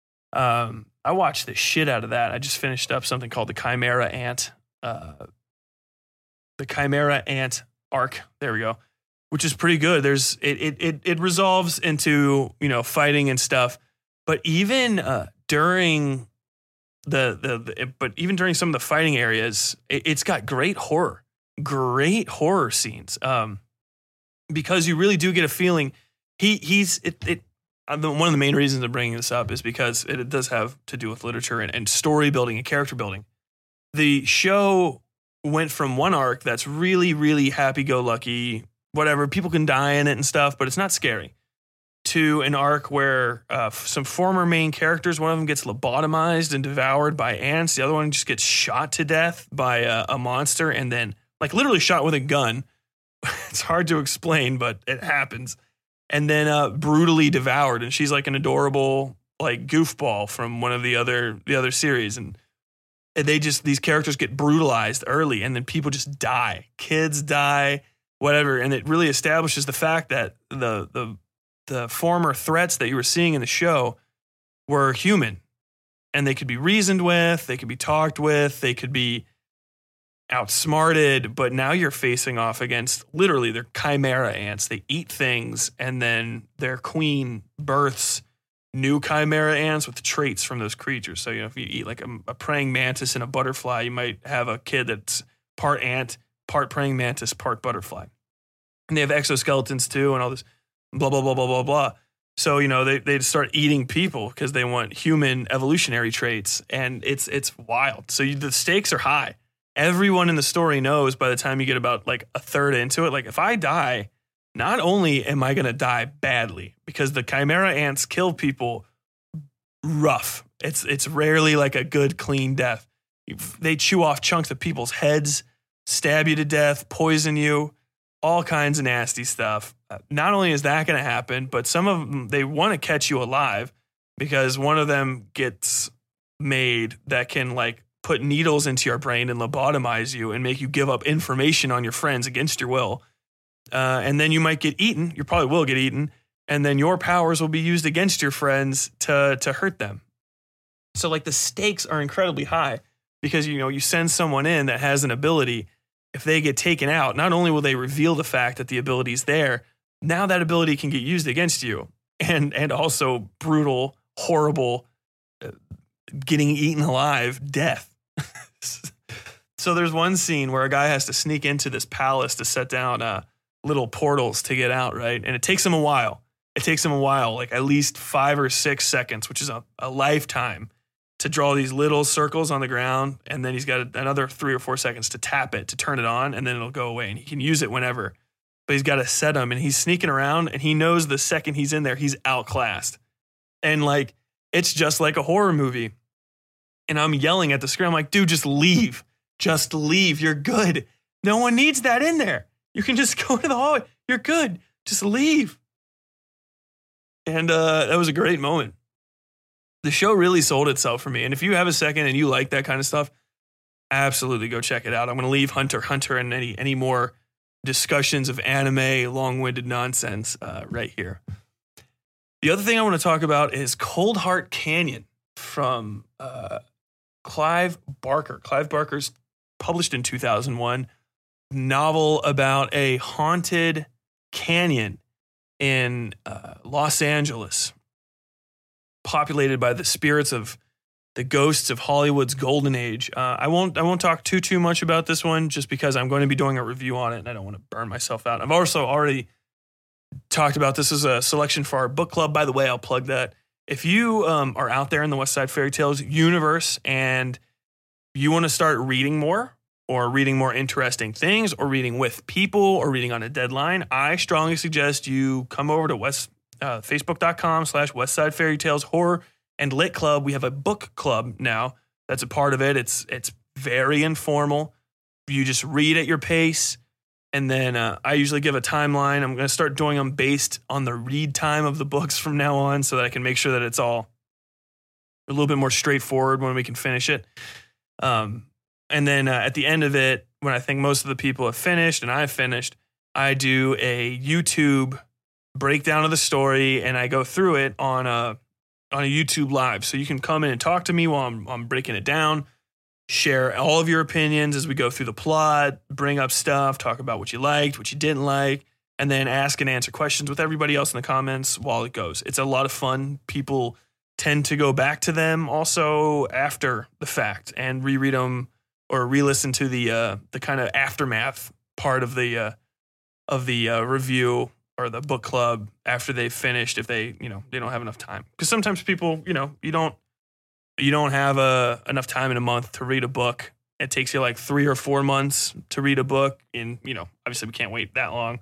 I watched the shit out of that. I just finished up something called the Chimera Ant. The Chimera Ant arc. There we go. which is pretty good. It resolves into, fighting and stuff. But even during even during some of the fighting areas, it's got great horror scenes. Because you really do get a feeling one of the main reasons I'm bringing this up is because it does have to do with literature and story building and character building. The show went from one arc that's really, really happy-go-lucky, whatever, people can die in it and stuff, but it's not scary, to an arc where some former main characters, one of them gets lobotomized and devoured by ants, the other one just gets shot to death by a monster, and then like literally shot with a gun. It's hard to explain, but it happens. And then brutally devoured, and she's like an adorable like goofball from one of the other series, and these characters get brutalized early, and then people just die, kids die, whatever, and it really establishes the fact that the former threats that you were seeing in the show were human, and they could be reasoned with, they could be talked with, they could be outsmarted, but now you're facing off against literally they're chimera ants. They eat things, and then their queen births new chimera ants with traits from those creatures. So, if you eat like a praying mantis and a butterfly, you might have a kid that's part ant, part praying mantis, part butterfly. And they have exoskeletons too, and all this blah, blah, blah, blah, blah, blah. So, they start eating people because they want human evolutionary traits, and it's wild. So the stakes are high. Everyone in the story knows by the time you get about like a third into it, like if I die, not only am I going to die badly because the chimera ants kill people rough. It's rarely like a good, clean death. They chew off chunks of people's heads, stab you to death, poison you, all kinds of nasty stuff. Not only is that going to happen, but some of them, they want to catch you alive because one of them gets made that can like put needles into your brain and lobotomize you and make you give up information on your friends against your will. And then you might get eaten. You probably will get eaten. And then your powers will be used against your friends to hurt them. So like the stakes are incredibly high because, you send someone in that has an ability. If they get taken out, not only will they reveal the fact that the ability is there, now that ability can get used against you. And also brutal, horrible, getting eaten alive death. So there's one scene where a guy has to sneak into this palace to set down little portals to get out, right? And it takes him a while. Like at least 5 or 6 seconds, which is a lifetime, to draw these little circles on the ground. And then he's got another 3 or 4 seconds to tap it, to turn it on, and then it'll go away. And he can use it whenever. But he's got to set them, and he's sneaking around, and he knows the second he's in there, he's outclassed. And like, it's just like a horror movie. And I'm yelling at the screen. I'm like, dude, just leave. Just leave. You're good. No one needs that in there. You can just go to the hallway. You're good. Just leave. And that was a great moment. The show really sold itself for me. And if you have a second and you like that kind of stuff, absolutely go check it out. I'm going to leave Hunter x Hunter and any more discussions of anime, long-winded nonsense right here. The other thing I want to talk about is Cold Heart Canyon from Clive Barker. Clive Barker's published in 2001 novel about a haunted canyon in Los Angeles, populated by the spirits of the ghosts of Hollywood's golden age. I won't talk too much about this one just because I'm going to be doing a review on it and I don't want to burn myself out. I've also already talked about this as a selection for our book club. By the way, I'll plug that. If you are out there in the West Side Fairy Tales universe and you want to start reading more or reading more interesting things or reading with people or reading on a deadline, I strongly suggest you come over to facebook.com/West Side Fairy Tales Horror and Lit Club. We have a book club now that's a part of it. It's very informal. You just read at your pace. And then I usually give a timeline. I'm going to start doing them based on the read time of the books from now on so that I can make sure that it's all a little bit more straightforward when we can finish it. And then at the end of it, when I think most of the people have finished and I've finished, I do a YouTube breakdown of the story and I go through it on a YouTube live. So you can come in and talk to me while I'm breaking it down. Share all of your opinions as we go through the plot, bring up stuff, talk about what you liked, what you didn't like, and then ask and answer questions with everybody else in the comments while it goes. It's a lot of fun. People tend to go back to them also after the fact and reread them or re-listen to the kind of aftermath part of the review or the book club after they've finished, if they don't have enough time. Because sometimes people, you don't have enough time in a month to read a book. It takes you like 3 or 4 months to read a book, and obviously we can't wait that long.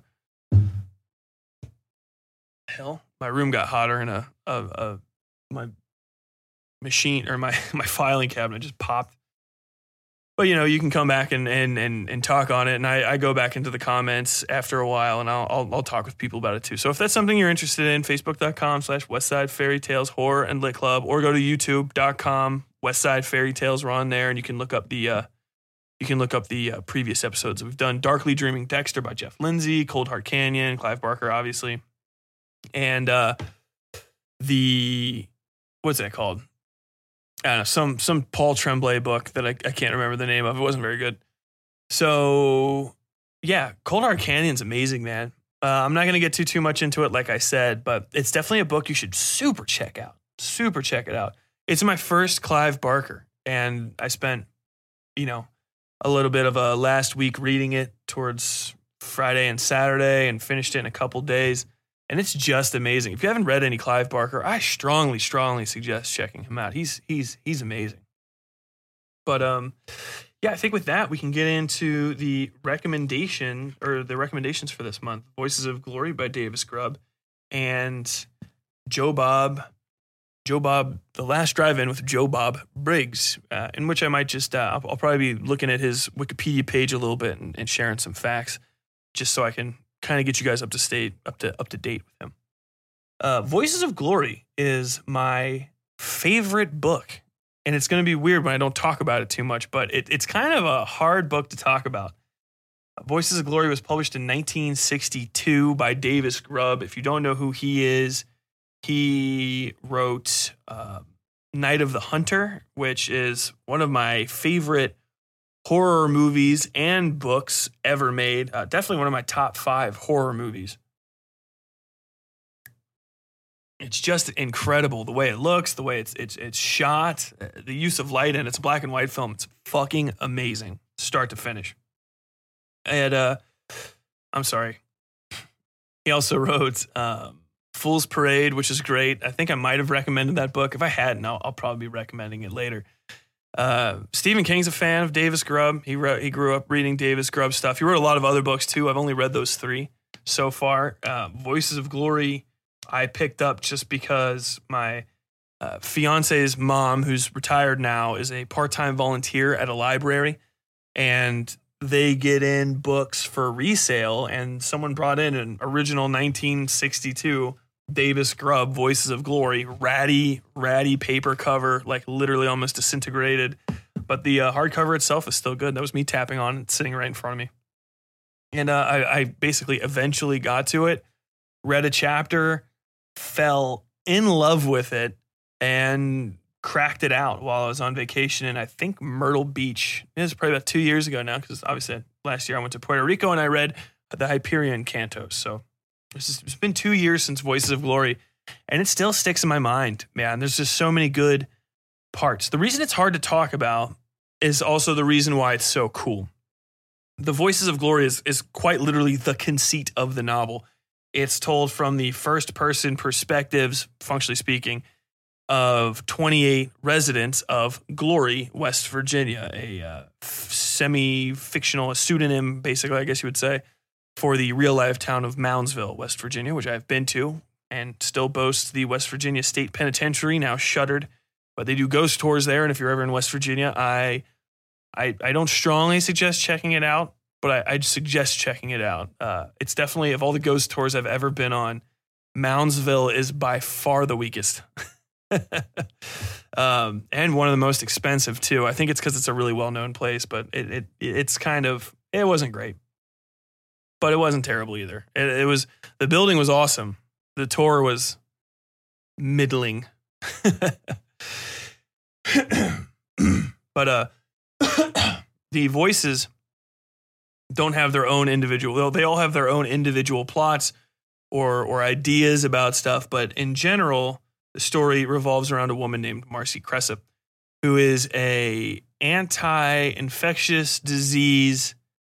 Hell, my room got hotter, and my machine or my filing cabinet just popped. But you can come back and talk on it, and I go back into the comments after a while, and I'll talk with people about it too. So if that's something you're interested in, Facebook.com/Westside Fairy Tales Horror and Lit Club, or go to YouTube.com Westside Fairy Tales. We're on there, and you can look up the previous episodes. We've done Darkly Dreaming Dexter by Jeff Lindsay, Cold Heart Canyon, Clive Barker, obviously, and what's that called? I don't know, some Paul Tremblay book that I can't remember the name of. It wasn't very good. So yeah, Cold Heart Canyon's amazing, man. I'm not going to get too much into it, like I said, but it's definitely a book you should super check out. Super check it out. It's my first Clive Barker, and I spent, a little bit of a last week reading it towards Friday and Saturday and finished it in a couple days. And it's just amazing. If you haven't read any Clive Barker, I strongly suggest checking him out. He's amazing. But I think with that we can get into the recommendations for this month. Voices of Glory by Davis Grubb and Joe Bob, The Last Drive-In with Joe Bob Briggs, in which I might just I'll probably be looking at his Wikipedia page a little bit and sharing some facts, just so I can kind of get you guys up to date with him. Voices of Glory is my favorite book, and it's going to be weird when I don't talk about it too much, but it's kind of a hard book to talk about. Voices of Glory was published in 1962 by Davis Grubb. If you don't know who he is, he wrote Night of the Hunter, which is one of my favorite horror movies and books ever made. Definitely one of my top 5 horror movies. It's just incredible the way it looks, the way it's shot, the use of light, and it's a black and white film. It's fucking amazing, start to finish. And I'm sorry. He also wrote Fool's Parade, which is great. I think I might have recommended that book. If I hadn't, I'll probably be recommending it later. Stephen King's a fan of Davis Grubb. He grew up reading Davis Grubb stuff. He wrote a lot of other books too. I've only read those 3 so far. Voices of Glory I picked up just because my fiance's mom, who's retired now, is a part-time volunteer at a library, and they get in books for resale, and someone brought in an original 1962 Davis Grubb, Voices of Glory, ratty paper cover, like literally almost disintegrated. But the hardcover itself is still good. That was me tapping on it, sitting right in front of me. And I basically eventually got to it, read a chapter, fell in love with it, and cracked it out while I was on vacation in, I think, Myrtle Beach. It was probably about 2 years ago now, because obviously last year I went to Puerto Rico and I read the Hyperion Cantos. So it's been 2 years since Voices of Glory, and it still sticks in my mind, man. There's just so many good parts. The reason it's hard to talk about is also the reason why it's so cool. The Voices of Glory is quite literally the conceit of the novel. It's told from the first-person perspectives, functionally speaking, of 28 residents of Glory, West Virginia, a semi-fictional, a pseudonym, basically, I guess you would say, for the real-life town of Moundsville, West Virginia, which I've been to and still boasts the West Virginia State Penitentiary, now shuttered. But they do ghost tours there, and if you're ever in West Virginia, I don't strongly suggest checking it out, but I suggest checking it out. It's definitely, of all the ghost tours I've ever been on, Moundsville is by far the weakest. And one of the most expensive, too. I think it's because it's a really well-known place, but it's kind of, it wasn't great. But it wasn't terrible either. It was, the building was awesome. The tour was middling. But the Voices don't have their own individual. They all have their own individual plots or ideas about stuff, but in general, the story revolves around a woman named Marcy Cressup, who is a anti-infectious disease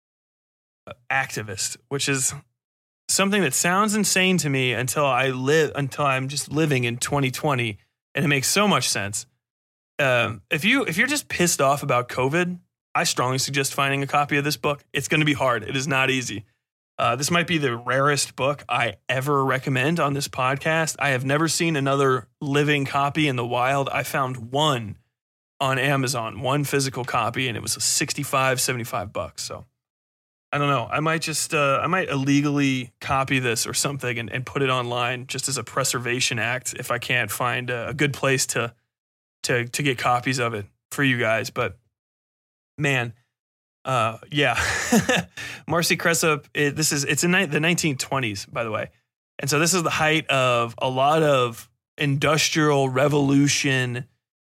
activist, which is something that sounds insane to me until I'm just living in 2020, and it makes so much sense. If you're just pissed off about COVID, I strongly suggest finding a copy of this book. It's going to be hard. It is not easy. This might be the rarest book I ever recommend on this podcast. I have never seen another living copy in the wild. I found one on Amazon, one physical copy, and it was $75 So I don't know. I might illegally copy this or something and put it online just as a preservation act if I can't find a good place to get copies of it for you guys. But man, yeah, Marcy Cressup. It's in the 1920s, by the way, and so this is the height of a lot of industrial revolution,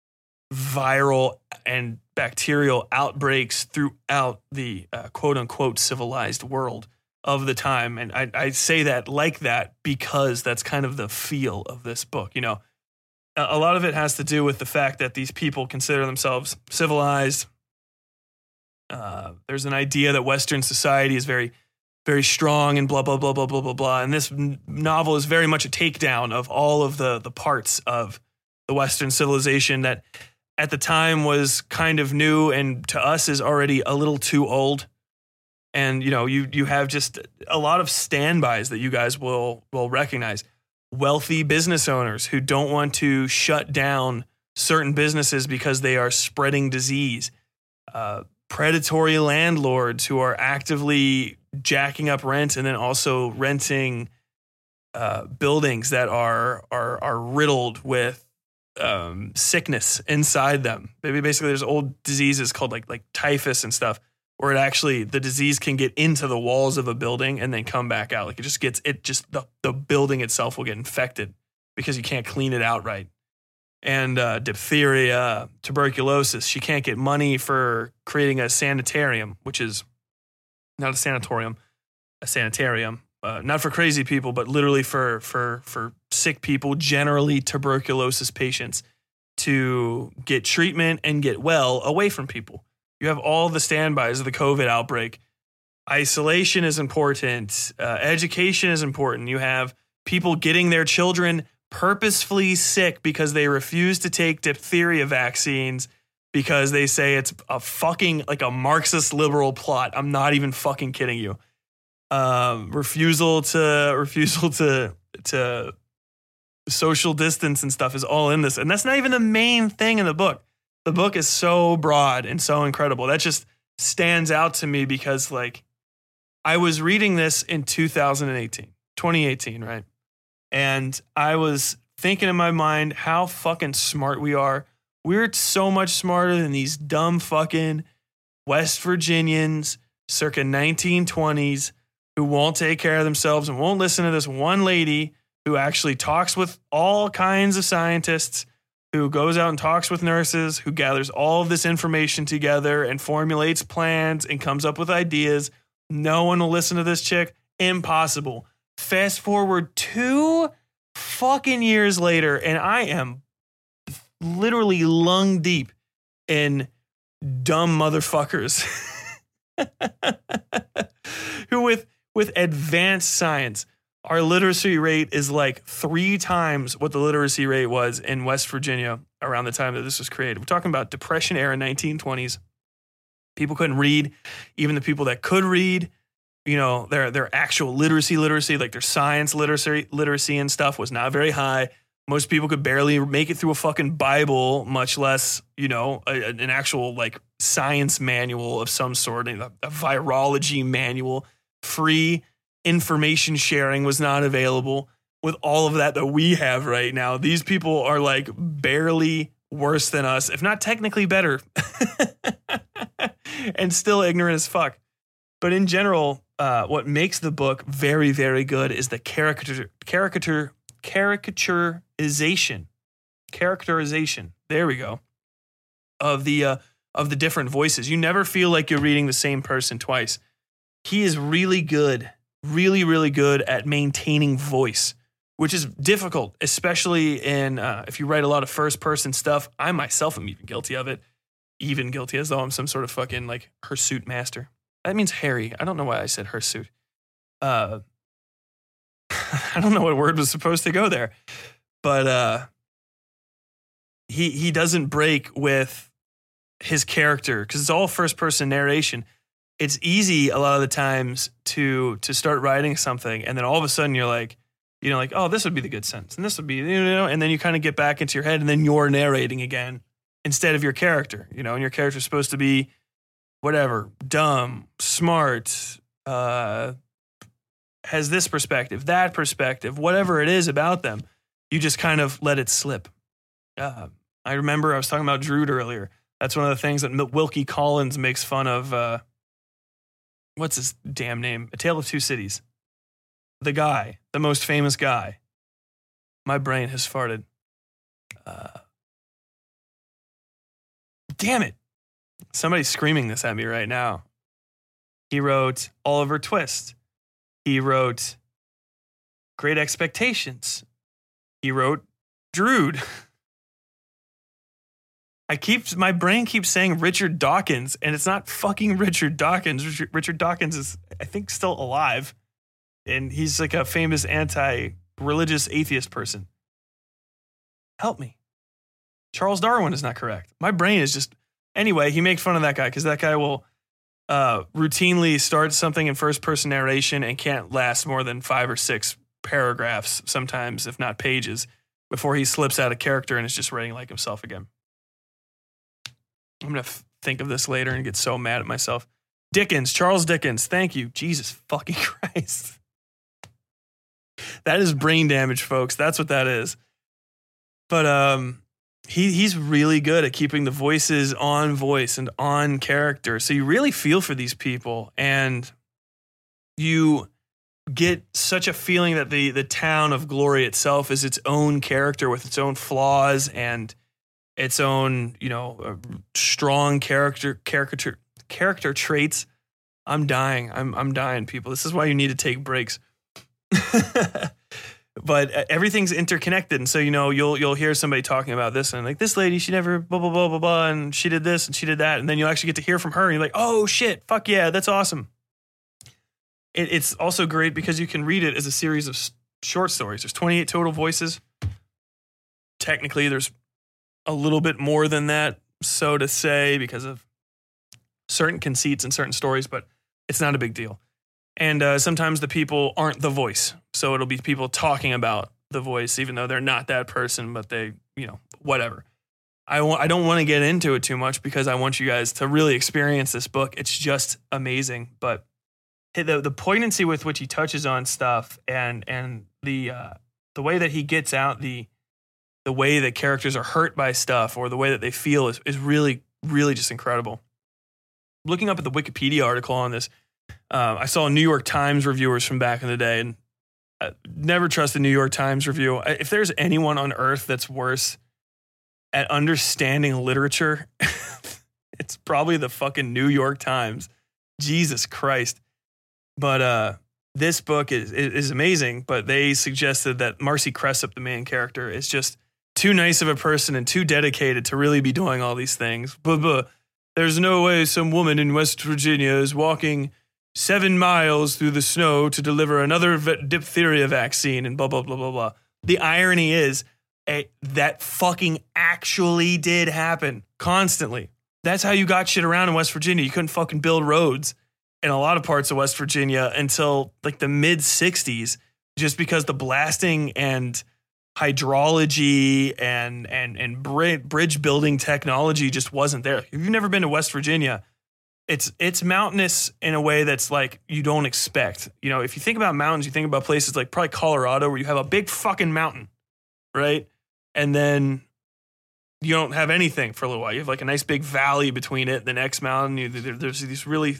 viral and bacterial outbreaks throughout the quote unquote civilized world of the time. And I say that like that because that's kind of the feel of this book. You know, a lot of it has to do with the fact that these people consider themselves civilized. There's an idea that Western society is very, very strong and blah, blah, blah, blah, blah, blah, blah. And this novel is very much a takedown of all of the parts of the Western civilization that at the time was kind of new and to us is already a little too old. And, you know, you have just a lot of standbys that you guys will recognize. Wealthy business owners who don't want to shut down certain businesses because they are spreading disease. Predatory landlords who are actively jacking up rent and then also renting buildings that are riddled with sickness inside them. Maybe basically there's old diseases called like typhus and stuff where the disease can get into the walls of a building and then come back out. Like the building itself will get infected because you can't clean it out right. And diphtheria, tuberculosis. She can't get money for creating a sanitarium, which is not a sanatorium, a sanitarium. Not for crazy people, but literally for sick people, generally tuberculosis patients, to get treatment and get well away from people. You have all the standbys of the COVID outbreak. Isolation is important. Education is important. You have people getting their children purposefully sick because they refuse to take diphtheria vaccines because they say it's a fucking like a Marxist liberal plot. I'm not even fucking kidding you. Refusal to social distance and stuff is all in this. And that's not even the main thing in the book. The book is so broad and so incredible. That just stands out to me because like I was reading this in 2018, right? And I was thinking in my mind how fucking smart we are. We're so much smarter than these dumb fucking West Virginians circa 1920s who won't take care of themselves and won't listen to this one lady who actually talks with all kinds of scientists, who goes out and talks with nurses, who gathers all of this information together and formulates plans and comes up with ideas. No one will listen to this chick. Impossible. Fast forward 2 fucking years later, and I am literally lung deep in dumb motherfuckers who with advanced science, our literacy rate is like 3 times what the literacy rate was in West Virginia around the time that this was created. We're talking about Depression era 1920s. People couldn't read. Even the people that could read, you know, their actual literacy, like their science literacy and stuff was not very high. Most people could barely make it through a fucking Bible, much less, you know, an actual like science manual of some sort, a virology manual. Free information sharing was not available. With all of that we have right now, these people are like barely worse than us, if not technically better, and still ignorant as fuck. But in general, what makes the book very, very good is the characterization. There we go. Of the different voices. You never feel like you're reading the same person twice. he is really good, really, really good at maintaining voice, which is difficult, especially in if you write a lot of first-person stuff. I myself am even guilty of it. Even guilty, as though I'm some sort of fucking like hirsute master. That means hairy. I don't know why I said hirsute. I don't know what word was supposed to go there, but he doesn't break with his character because it's all first-person narration. It's easy a lot of the times to start writing something, and then all of a sudden you're like, oh, this would be the good sentence, and this would be, and then you kind of get back into your head, and then you're narrating again instead of your character, and your character's supposed to be whatever, dumb, smart, has this perspective, that perspective, whatever it is about them, you just kind of let it slip. I remember I was talking about Drood earlier. That's one of the things that Wilkie Collins makes fun of. What's his damn name? A Tale of Two Cities. The guy, the most famous guy. My brain has farted. Damn it. Somebody's screaming this at me right now. He wrote Oliver Twist. He wrote Great Expectations. He wrote Drood. My brain keeps saying Richard Dawkins, and it's not fucking Richard Dawkins. Richard Dawkins is, I think, still alive. And he's like a famous anti-religious atheist person. Help me. Charles Darwin is not correct. My brain is just... Anyway, he makes fun of that guy because that guy will routinely start something in first-person narration and can't last more than 5 or 6 paragraphs, sometimes, if not pages, before he slips out of character and is just writing like himself again. I'm going to think of this later and get so mad at myself. Dickens, Charles Dickens. Thank you. Jesus fucking Christ. That is brain damage, folks. That's what that is. But he's really good at keeping the voices on voice and on character. So you really feel for these people, and you get such a feeling that the town of Glory itself is its own character with its own flaws and its own, strong character traits. I'm dying. I'm dying, people. This is why you need to take breaks. But everything's interconnected, and so you'll hear somebody talking about this, and like, this lady, she never blah blah blah blah blah, and she did this and she did that, and then you'll actually get to hear from her, and you're like, oh shit, fuck yeah, that's awesome. It's also great because you can read it as a series of short stories. There's 28 total voices. Technically, there's a little bit more than that, so to say, because of certain conceits and certain stories, but it's not a big deal. And sometimes the people aren't the voice. So it'll be people talking about the voice, even though they're not that person, but they, whatever. I don't want to get into it too much because I want you guys to really experience this book. It's just amazing. But the poignancy with which he touches on stuff and the way that he gets out the way that characters are hurt by stuff or the way that they feel is really, really just incredible. Looking up at the Wikipedia article on this, I saw New York Times reviewers from back in the day, and never trust a New York Times review. If there's anyone on earth that's worse at understanding literature, it's probably the fucking New York Times. Jesus Christ. But this book is amazing, but they suggested that Marcy Cressup, the main character, is just too nice of a person and too dedicated to really be doing all these things. But there's no way some woman in West Virginia is walking 7 miles through the snow to deliver another diphtheria vaccine and blah, blah, blah, blah, blah. The irony is that fucking actually did happen constantly. That's how you got shit around in West Virginia. You couldn't fucking build roads in a lot of parts of West Virginia until like the mid 60s, just because the blasting and hydrology and bridge building technology just wasn't there. If you've never been to West Virginia, it's mountainous in a way that's like you don't expect. If you think about mountains, you think about places like probably Colorado where you have a big fucking mountain, right? And then you don't have anything for a little while. You have like a nice big valley between it, the next mountain. There's these really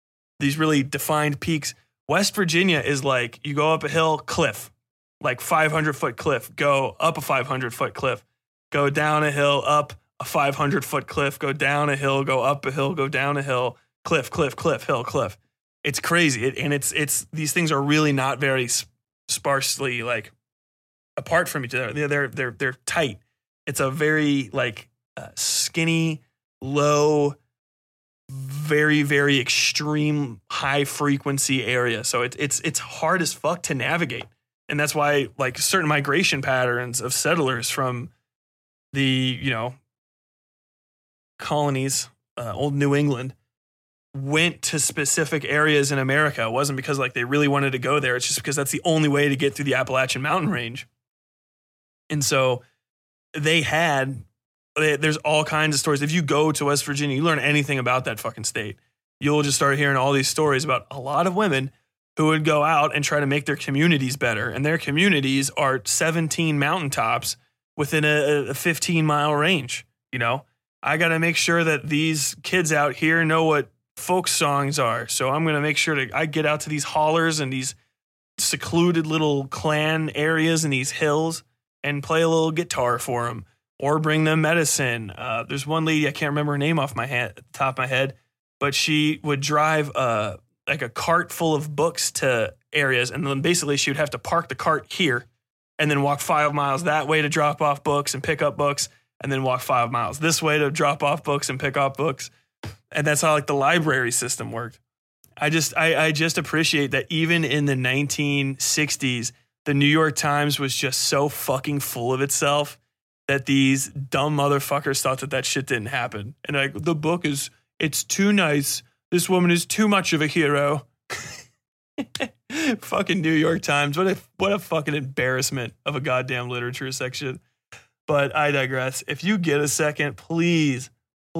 defined peaks. West Virginia is like you go up a hill, cliff, like 500-foot cliff, go up a 500-foot cliff, go down a hill, up a 500-foot cliff, go down a hill, go up a hill, go down a hill, cliff, hill, cliff. It's crazy. It's these things are really not very sparsely like apart from each other. They're tight. It's a very like skinny, low, very, very extreme high frequency area. So it's hard as fuck to navigate. And that's why like certain migration patterns of settlers from the, colonies, old New England, went to specific areas in America. It wasn't because like they really wanted to go there. It's just because that's the only way to get through the Appalachian mountain range. And so there's all kinds of stories. If you go to West Virginia, you learn anything about that fucking state, you'll just start hearing all these stories about a lot of women who would go out and try to make their communities better. And their communities are 17 mountaintops within a 15-mile range. I got to make sure that these kids out here know what folk songs are. So I'm going to make sure I get out to these hollers and these secluded little clan areas and these hills and play a little guitar for them or bring them medicine. There's one lady, I can't remember her name off the top of my head, but she would drive like a cart full of books to areas. And then basically she would have to park the cart here and then walk 5 miles that way to drop off books and pick up books, and then walk 5 miles this way to drop off books and pick up books. And that's how like the library system worked. I just appreciate that even in the 1960s, the New York Times was just so fucking full of itself that these dumb motherfuckers thought that shit didn't happen. And like, the book it's too nice. This woman is too much of a hero. Fucking New York Times. What a fucking embarrassment of a goddamn literature section. But I digress. If you get a second, please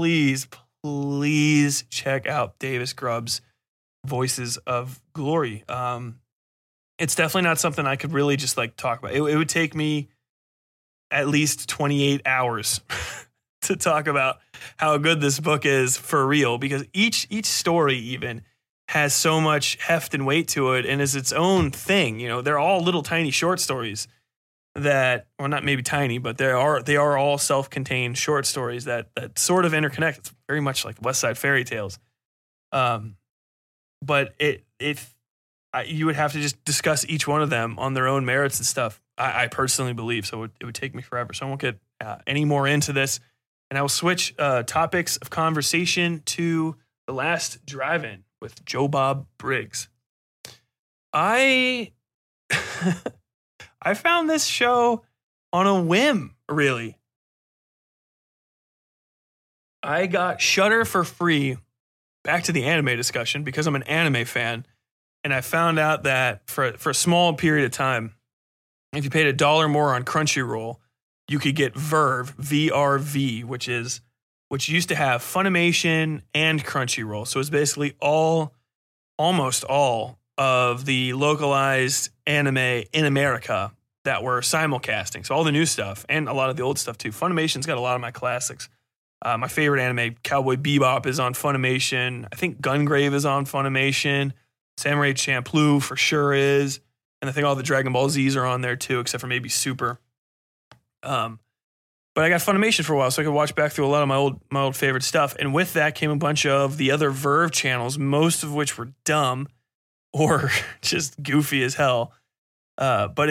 check out Davis Grubb's Voices of Glory. It's definitely not something I could really just like talk about. It would take me at least 28 hours to talk about how good this book is for real, because each story even has so much heft and weight to it and is its own thing. They're all little tiny short stories that, or not maybe tiny, but they are all self-contained short stories that sort of interconnect. It's very much like West Side Fairy Tales. But you would have to just discuss each one of them on their own merits and stuff. I personally believe so. It would take me forever. So I won't get any more into this, and I will switch topics of conversation to The Last Drive-In with Joe Bob Briggs. I found this show on a whim, really. I got Shudder for free, back to the anime discussion, because I'm an anime fan. And I found out that for a small period of time, if you paid $1 more on Crunchyroll, you could get VRV, VRV, which used to have Funimation and Crunchyroll. So it's basically almost all of the localized anime in America that were simulcasting. So all the new stuff and a lot of the old stuff too. Funimation's got a lot of my classics. My favorite anime, Cowboy Bebop, is on Funimation. I think Gungrave is on Funimation. Samurai Champloo for sure is. And I think all the Dragon Ball Zs are on there too, except for maybe Super. But I got Funimation for a while, so I could watch back through a lot of my old favorite stuff. And with that came a bunch of the other VRV channels, most of which were dumb or just goofy as hell. But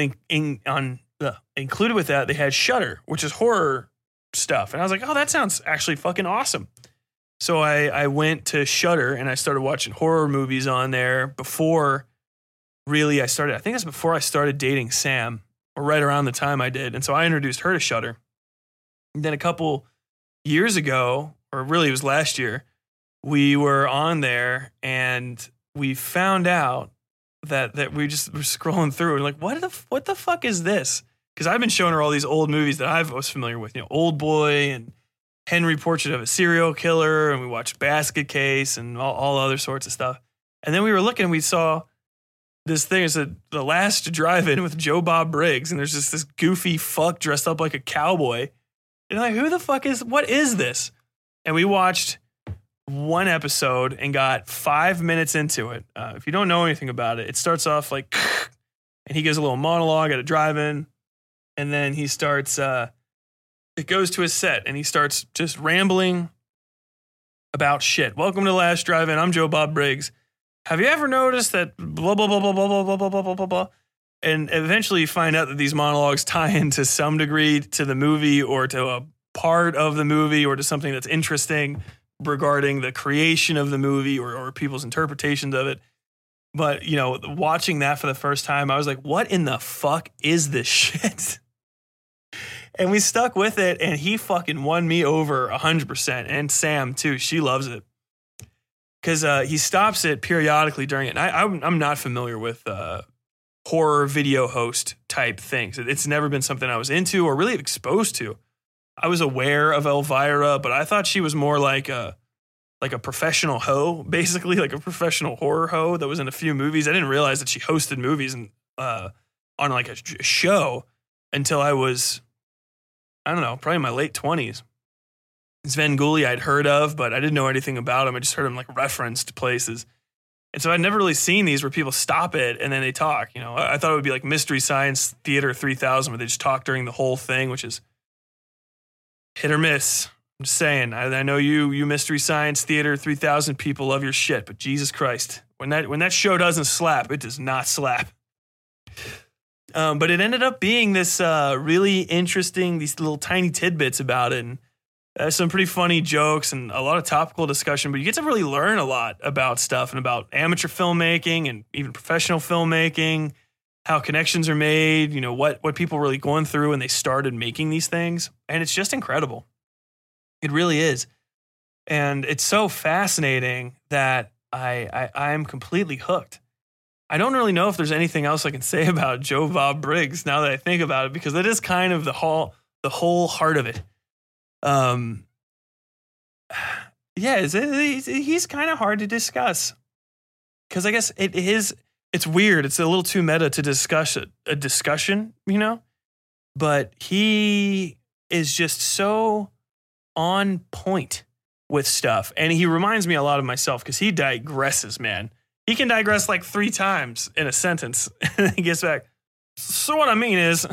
included with that, they had Shudder, which is horror stuff. And I was like, oh, that sounds actually fucking awesome. So I went to Shudder and I started watching horror movies on there before really I think that's before I started dating Sam, or right around the time I did. And so I introduced her to Shudder. And then a couple years ago, or really it was last year, we were on there and we found out that we just were scrolling through and like, what the fuck is this? Because I've been showing her all these old movies that I was familiar with, Old Boy and Henry Portrait of a Serial Killer, and we watched Basket Case and all other sorts of stuff. And then we were looking and we saw this thing. It's The Last Drive-In with Joe Bob Briggs, and there's just this goofy fuck dressed up like a cowboy. And I'm like, what is this? And we watched one episode and got 5 minutes into it. If you don't know anything about it, it starts off like, and he gives a little monologue at a drive-in, and then he starts, it goes to his set, and he starts just rambling about shit. Welcome to The Last Drive-In. I'm Joe Bob Briggs. have you ever noticed that blah, blah, blah, blah, blah, blah, blah, blah, blah, blah, blah, blah. And eventually you find out that these monologues tie into some degree to the movie or to a part of the movie or to something that's interesting regarding the creation of the movie or people's interpretations of it. But, you know, watching that for the first time, I was like, what in the fuck is this shit? And we stuck with it, and he fucking won me over 100%. And Sam, too. She loves it. Because he stops it periodically during it. And I'm not familiar with horror video host type things. It's never been something I was into or really exposed to. I was aware of Elvira, but I thought she was more like a professional hoe, basically like a professional horror hoe that was in a few movies. I didn't realize that she hosted movies and on like a show until I was, I don't know, probably in my late 20s. Sven Gulli I'd heard of, but I didn't know anything about him. I just heard him like referenced places. And so I'd never really seen these where people stop it and then they talk. You know, I thought it would be like Mystery Science Theater 3000 where they just talk during the whole thing, which is hit or miss. I'm just saying, I know you Mystery Science Theater 3000 people love your shit, but Jesus Christ, when that show doesn't slap, it does not slap. But it ended up being this really interesting, these little tiny tidbits about it, and some pretty funny jokes and a lot of topical discussion. But you get to really learn a lot about stuff and about amateur filmmaking and even professional filmmaking, how connections are made, you know, what people were really going through when they started making these things. And it's just incredible. It really is. And it's so fascinating that I'm completely hooked. I don't really know if there's anything else I can say about Joe Bob Briggs now that I think about it, because that is kind of the whole heart of it. Yeah, he's kind of hard to discuss because I guess it's weird. It's a little too meta to discuss a discussion, you know, but he is just so on point with stuff. And he reminds me a lot of myself because he digresses, man. He can digress like 3 times in a sentence and then he gets back. So what I mean is,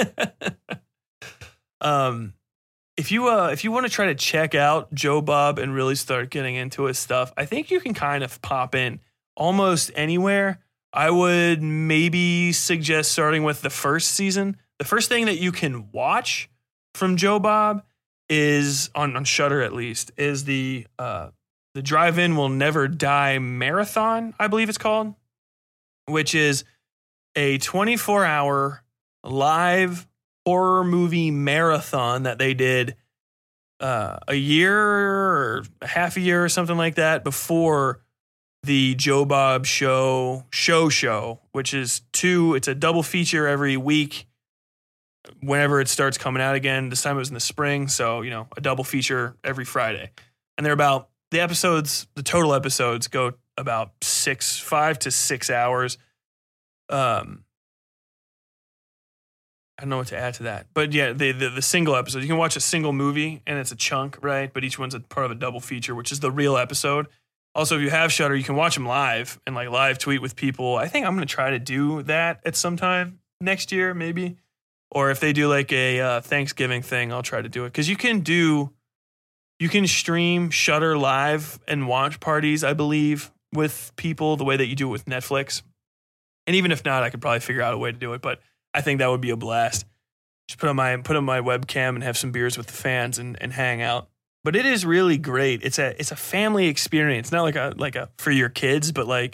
if you want to try to check out Joe Bob and really start getting into his stuff, I think you can kind of pop in almost anywhere. I would maybe suggest starting with the first season. The first thing that you can watch from Joe Bob is on Shudder, at least, is the Drive-In Will Never Die Marathon, I believe it's called, which is a 24-hour live horror movie marathon that they did a year or half a year or something like that before the Joe Bob show, which is it's a double feature every week whenever it starts coming out again. This time it was in the spring, so, you know, a double feature every Friday. And they're about, the total episodes go about 5 to 6 hours. I don't know what to add to that. But yeah, the single episode, you can watch a single movie and it's a chunk, right? But each one's a part of a double feature, which is the real episode. Also, if you have Shudder, you can watch them live and like live tweet with people. I think I'm going to try to do that at some time next year, maybe. Or if they do like a Thanksgiving thing, I'll try to do it. Because you can stream Shudder live and watch parties, I believe, with people the way that you do it with Netflix. And even if not, I could probably figure out a way to do it. But I think that would be a blast. Just put on my webcam and have some beers with the fans and hang out. But it is really great. It's a family experience, not like a for your kids, but like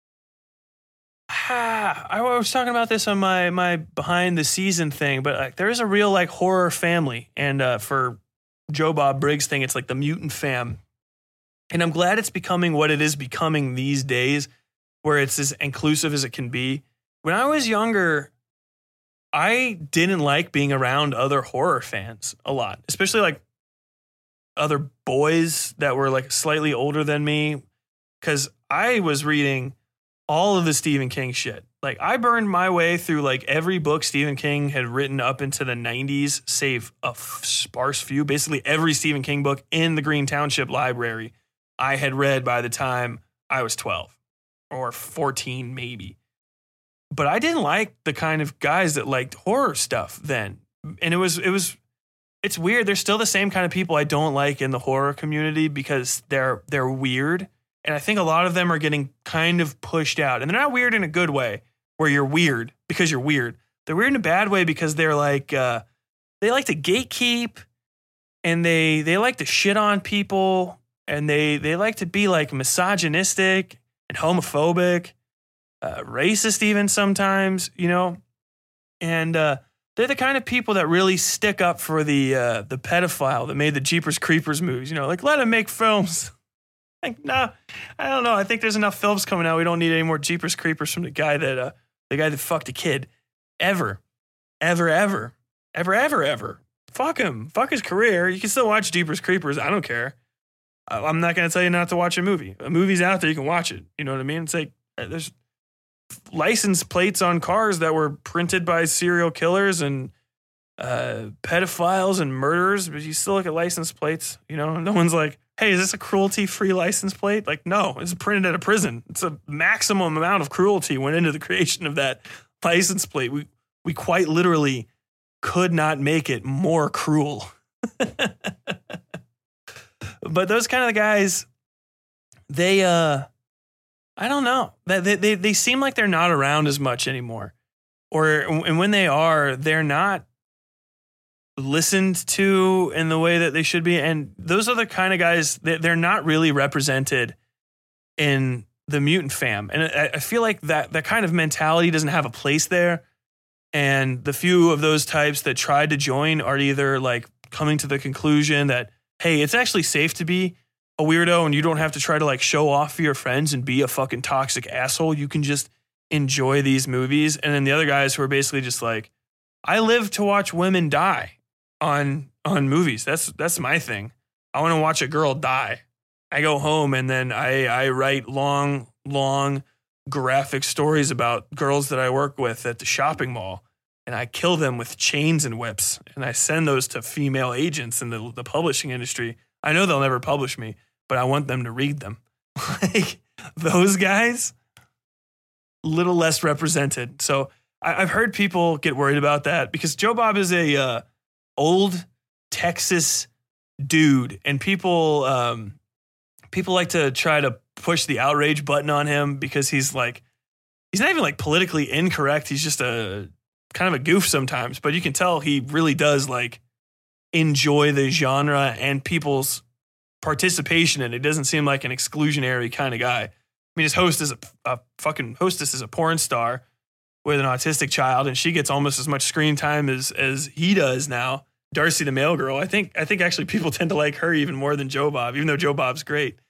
I was talking about this on my behind the season thing, but like there is a real like horror family, and for Joe Bob Briggs thing, it's like the mutant fam, and I'm glad it's becoming what it is becoming these days, where it's as inclusive as it can be. When I was younger, I didn't like being around other horror fans a lot, especially like other boys that were like slightly older than me, because I was reading all of the Stephen King shit. Like I burned my way through like every book Stephen King had written up into the 90s, save a sparse few. Basically every Stephen King book in the Green Township Library I had read by the time I was 12 or 14 maybe. But I didn't like the kind of guys that liked horror stuff then. And it's weird. They're still the same kind of people I don't like in the horror community because they're weird And I think a lot of them are getting kind of pushed out. And they're not weird in a good way, where you're weird because you're weird. They're weird in a bad way because they're like, they like to gatekeep, and they like to shit on people, and they like to be like misogynistic and homophobic, racist even sometimes, you know. And they're the kind of people that really stick up for the pedophile that made the Jeepers Creepers movies. You know, like, let him make films. Like, nah, I don't know. I think there's enough films coming out. We don't need any more Jeepers Creepers from the guy that fucked a kid. Ever. Fuck him. Fuck his career. You can still watch Jeepers Creepers. I don't care. I'm not going to tell you not to watch a movie. A movie's out there. You can watch it. You know what I mean? It's like there's license plates on cars that were printed by serial killers and pedophiles and murderers, but you still look at license plates. You know, no one's like, hey, is this a cruelty-free license plate? Like, no, it's printed at a prison. It's a maximum amount of cruelty went into the creation of that license plate. We quite literally could not make it more cruel. But those kind of guys, they, I don't know. They seem like they're not around as much anymore. And when they are, they're not listened to in the way that they should be. And those are the kind of guys that they're not really represented in the mutant fam. And I feel like that kind of mentality doesn't have a place there. And the few of those types that tried to join are either like coming to the conclusion that, hey, it's actually safe to be a weirdo and you don't have to try to like show off for your friends and be a fucking toxic asshole. You can just enjoy these movies. And then the other guys who are basically just like, I live to watch women die on movies. That's my thing. I want to watch a girl die. I go home and then I write long graphic stories about girls that I work with at the shopping mall, and I kill them with chains and whips, and I send those to female agents in the publishing industry. I know they'll never publish me, but I want them to read them. Like, those guys, little less represented. So I've heard people get worried about that because Joe Bob is a old Texas dude, and people like to try to push the outrage button on him because he's not even like politically incorrect. He's just a kind of a goof sometimes, but you can tell he really does like enjoy the genre and people's participation in it. It doesn't seem like an exclusionary kind of guy. I mean, his host is a fucking hostess is a porn star with an autistic child, and she gets almost as much screen time as he does now. Darcy the Mail Girl. I think actually people tend to like her even more than Joe Bob, even though Joe Bob's great.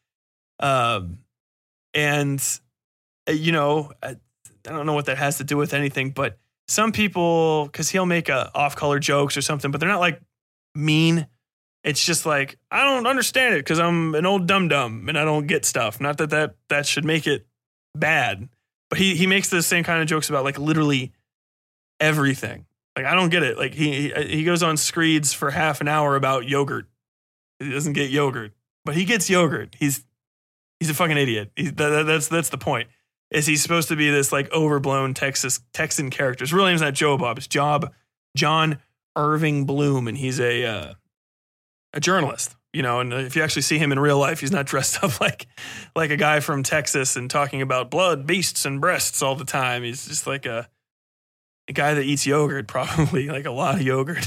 And you know, I don't know what that has to do with anything, but some people, because he'll make off-color jokes or something, but they're not like mean. It's just like, I don't understand it because I'm an old dum-dum and I don't get stuff. Not that should make it bad, but he makes the same kind of jokes about like literally everything. Like, I don't get it. Like he goes on Screeds for half an hour about yogurt. He doesn't get yogurt, but he gets yogurt. He's a fucking idiot. That's the point. Is he's supposed to be this like overblown Texan character? His real name's not Joe Bob. It's John Irving Bloom, and he's a journalist. You know, and if you actually see him in real life, he's not dressed up like a guy from Texas and talking about blood, beasts, and breasts all the time. He's just like a guy that eats yogurt, probably like a lot of yogurt.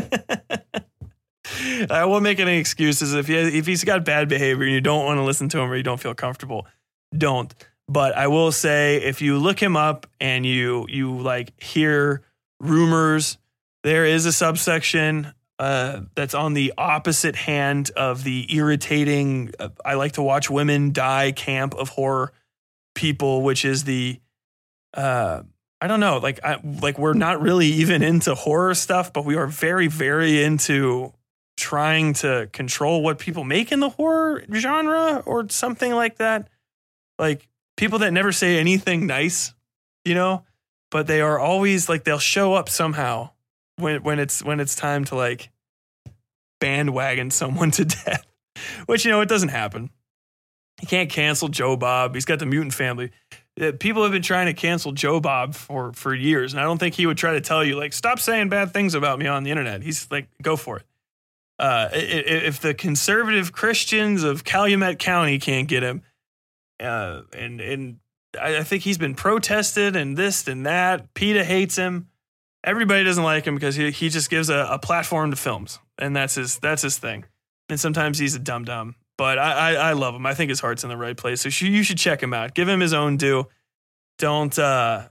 I won't make any excuses. If he's got bad behavior and you don't want to listen to him or you don't feel comfortable, don't. But I will say, if you look him up and you like hear rumors, there is a subsection that's on the opposite hand of the irritating, I like to watch women die camp of horror people, which is the, I don't know, like we're not really even into horror stuff, but we are very, very into trying to control what people make in the horror genre or something like that. Like, people that never say anything nice, you know, but they are always like, they'll show up somehow when it's time to like bandwagon someone to death, which, you know, it doesn't happen. You can't cancel Joe Bob. He's got the mutant family. People have been trying to cancel Joe Bob for years. And I don't think he would try to tell you like, stop saying bad things about me on the internet. He's like, go for it. If the conservative Christians of Calumet County can't get him, And I think he's been protested and this and that. PETA hates him. Everybody doesn't like him because he just gives a platform to films, and that's his thing. And sometimes he's a dum-dum, but I love him. I think his heart's in the right place. So you should check him out. Give him his own due. Don't stop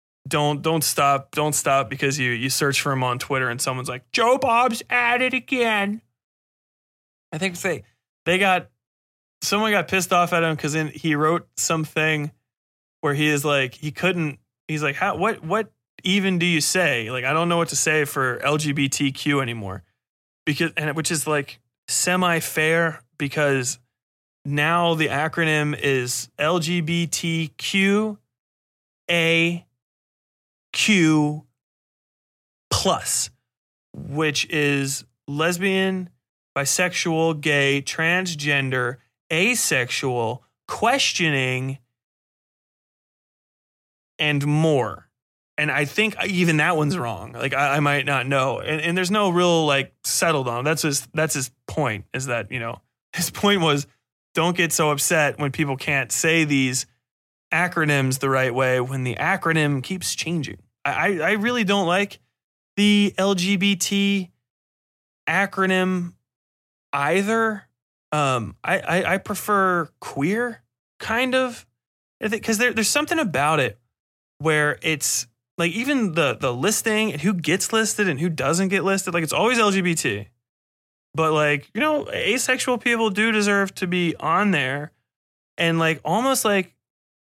because you search for him on Twitter and someone's like, Joe Bob's at it again. I think someone got pissed off at him because he wrote something where he is like, he's like, what even do you say? Like, I don't know what to say for LGBTQ anymore, which is like semi-fair, because now the acronym is LGBTQAQ+, which is lesbian, bisexual, gay, transgender, asexual, questioning, and more. And I think even that one's wrong. Like, I might not know. And there's no real, like, settled on. That's his point, is that, his point was, don't get so upset when people can't say these acronyms the right way when the acronym keeps changing. I really don't like the LGBT acronym either. I prefer queer, kind of, because there's something about it where it's like, even the listing and who gets listed and who doesn't get listed, like, it's always LGBT. But, like, asexual people do deserve to be on there. And, like, almost like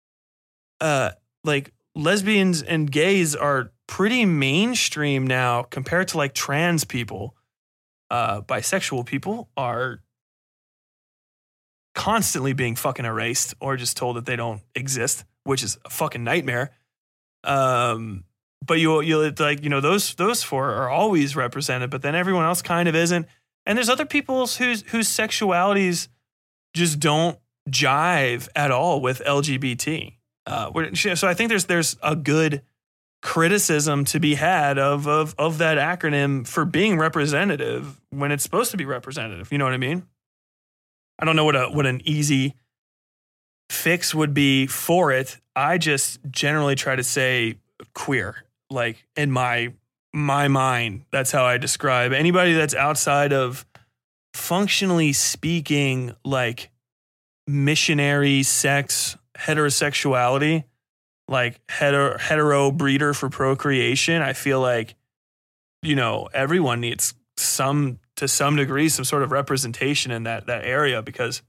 lesbians and gays are pretty mainstream now compared to, like, trans people. Bisexual people are constantly being fucking erased or just told that they don't exist, which is a fucking nightmare. But you'll like, those four are always represented, but then everyone else kind of isn't. And there's other people whose sexualities just don't jive at all with LGBT. So I think there's a good criticism to be had of that acronym for being representative when it's supposed to be representative. You know what I mean? I don't know what an easy fix would be for it. I just generally try to say queer, like, in my mind. That's how I describe anybody that's outside of, functionally speaking, like, missionary sex, heterosexuality, like hetero breeder for procreation. I feel like, everyone needs to some degree, some sort of representation in that area, because,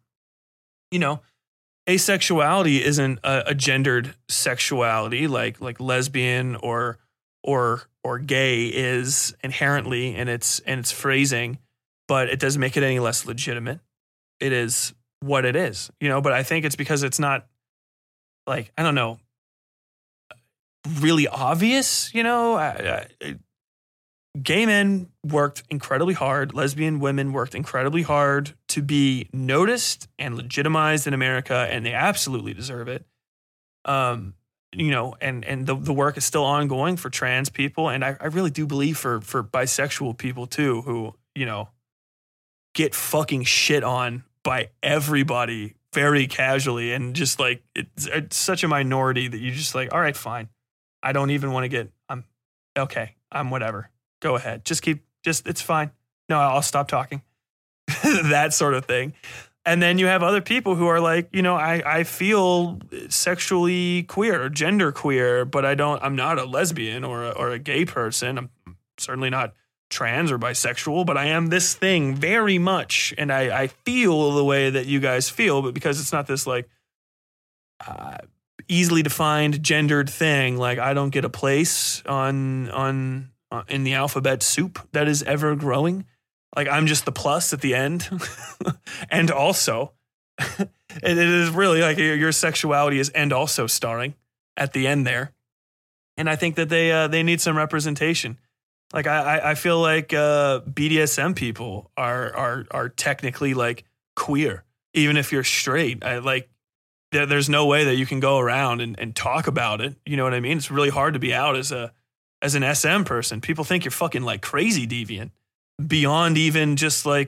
asexuality isn't a gendered sexuality like lesbian or gay is inherently in its phrasing, but it doesn't make it any less legitimate. It is what it is, but I think it's because it's not, like, I don't know, really obvious, gay men worked incredibly hard. Lesbian women worked incredibly hard to be noticed and legitimized in America, and they absolutely deserve it. And the work is still ongoing for trans people. And I really do believe for bisexual people too, who, get fucking shit on by everybody very casually, and just, like, it's such a minority that you just, like, all right, fine. I don't even want to I'm whatever. Go ahead. It's fine. No, I'll stop talking. That sort of thing. And then you have other people who are like, I feel sexually queer or gender queer, but I'm not a lesbian or a gay person. I'm certainly not trans or bisexual, but I am this thing very much. And I feel the way that you guys feel, but because it's not this, like, easily defined gendered thing, like, I don't get a place in the alphabet soup that is ever growing. Like, I'm just the plus at the end. And also, it is really like your sexuality is and also starring at the end there. And I think that they need some representation. Like, I feel like BDSM people are technically, like, queer, even if you're straight. There's no way that you can go around and talk about it. You know what I mean? It's really hard to be out as an SM person. People think you're fucking, like, crazy deviant, beyond even just, like,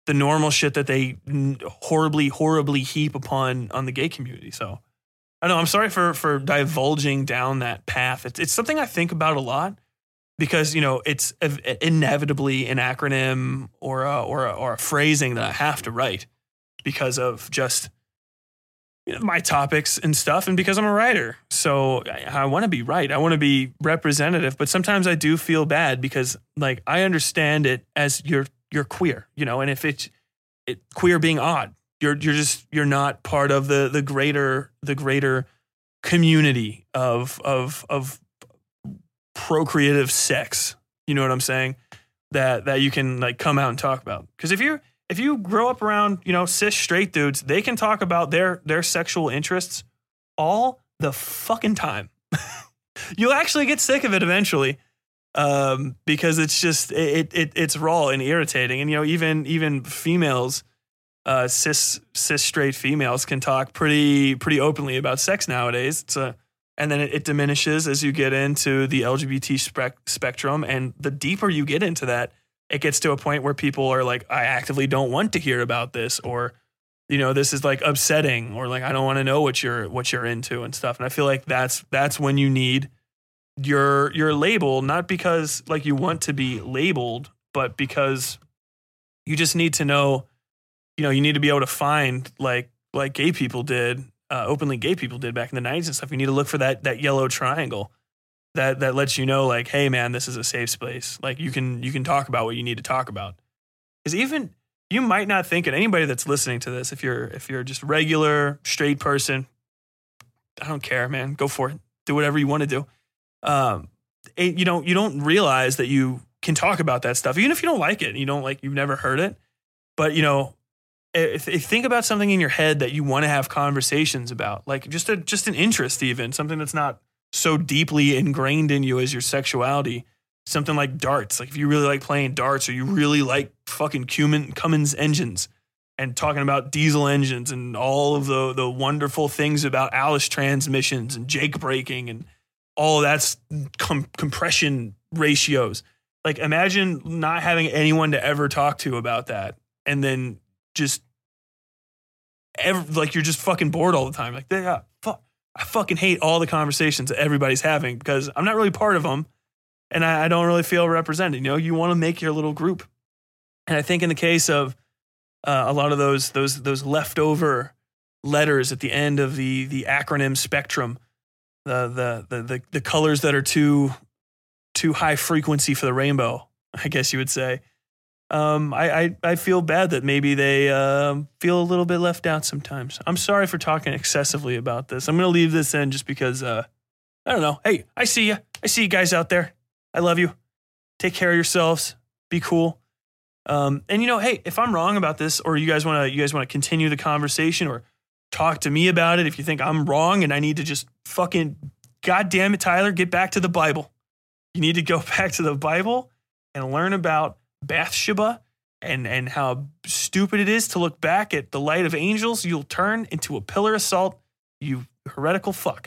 the normal shit that they horribly heap upon on the gay community. So I know I'm sorry for divulging down that path. It's something I think about a lot because, you know, it's inevitably an acronym or a phrasing that I have to write because of just, you know, my topics and stuff, and because I'm a writer. So I want to be right. I want to be representative, but sometimes I do feel bad because, like, I understand it as you're queer, you know, and if it's queer being odd, you're not part of the greater community of procreative sex. You know what I'm saying? That you can, like, come out and talk about. Because if you grow up around, you know, cis straight dudes, they can talk about their sexual interests all the fucking time. You'll actually get sick of it eventually. Because it's just it's raw and irritating, and, you know, even females, cis straight females can talk pretty openly about sex nowadays. And then it diminishes as you get into the LGBT spectrum, and the deeper you get into that, it gets to a point where people are like, I actively don't want to hear about this, or, you know, this is, like, upsetting, or, like, I don't want to know what you're into and stuff. And I feel like that's when you need your label, not because, like, you want to be labeled, but because you just need to know, you know, you need to be able to find, like gay people did, openly gay people did back in the 90s and stuff. You need to look for that yellow triangle that lets you know, like, hey man, this is a safe space. Like, you can talk about what you need to talk about. Because even you might not think it, anybody that's listening to this, if you're just regular straight person, I don't care, man, go for it. Do whatever you want to do. You don't realize that you can talk about that stuff, even if you don't like it, and you've never heard it. But, you know, if think about something in your head that you want to have conversations about, like just an interest, even something that's not so deeply ingrained in you as your sexuality, something like darts. Like, if you really like playing darts, or you really like fucking Cummins engines and talking about diesel engines and all of the wonderful things about Alice transmissions and Jake braking and all of that's compression ratios. Like, imagine not having anyone to ever talk to about that, and then just you're just fucking bored all the time. Like, I fucking hate all the conversations that everybody's having because I'm not really part of them, and I don't really feel represented. You know, you want to make your little group, and I think in the case of a lot of those leftover letters at the end of the acronym spectrum, the colors that are too high frequency for the rainbow, I guess you would say. I feel bad that maybe they feel a little bit left out sometimes. I'm sorry for talking excessively about this. I'm going to leave this in just because, I don't know. Hey, I see you. I see you guys out there. I love you. Take care of yourselves. Be cool. And, you know, hey, if I'm wrong about this, or you guys want to continue the conversation or talk to me about it, if you think I'm wrong and I need to just fucking, God damn it, Tyler, get back to the Bible. You need to go back to the Bible and learn about Bathsheba and how stupid it is to look back at the light of angels. You'll turn into a pillar of salt, you heretical fuck.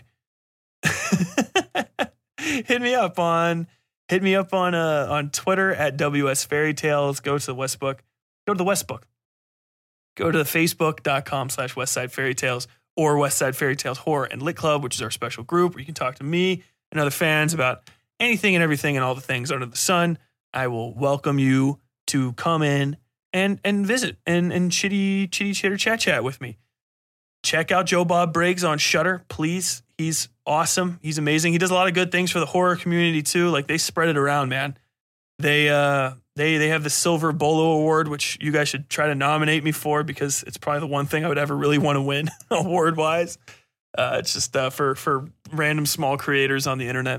Hit me up on Twitter at WS Fairy Tales. Go to the Westbook. Go to the Westbook. Go to facebook.com/Westside Fairy Tales or Westside Fairy Tales Horror and Lit Club, which is our special group where you can talk to me and other fans about anything and everything and all the things under the sun. I will welcome you to come in and visit and chitty chitter chat with me. Check out Joe Bob Briggs on Shudder, please. He's awesome. He's amazing. He does a lot of good things for the horror community too. Like, they spread it around, man. They have the Silver Bolo Award, which you guys should try to nominate me for because it's probably the one thing I would ever really want to win award wise. It's just for random small creators on the internet.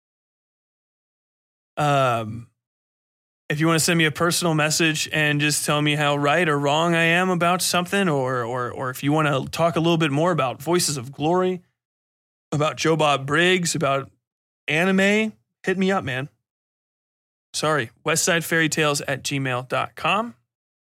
If you want to send me a personal message and just tell me how right or wrong I am about something, or if you want to talk a little bit more about Voices of Glory, about Joe Bob Briggs, about anime, hit me up, man. Sorry, westsidefairytales@gmail.com.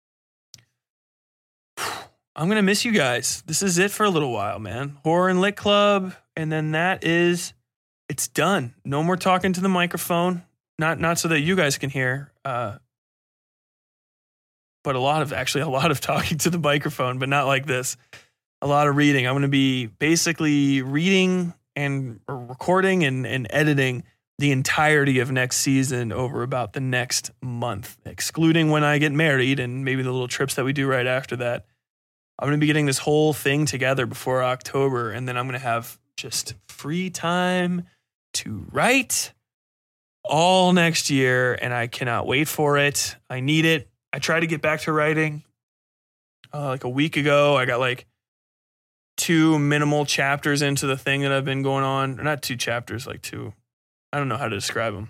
I'm going to miss you guys. This is it for a little while, man. Horror and Lit Club, and then it's done. No more talking to the microphone. Not so that you guys can hear, but but a lot of talking to the microphone, but not like this. A lot of reading. I'm going to be basically reading and recording and editing the entirety of next season over about the next month, excluding when I get married and maybe the little trips that we do right after that. I'm going to be getting this whole thing together before October, and then I'm going to have just free time to write all next year, and I cannot wait for it. I need it. I tried to get back to writing like a week ago. I got like 2 minimal chapters into the thing that I've been going on. Or not 2 chapters, like 2. I don't know how to describe them.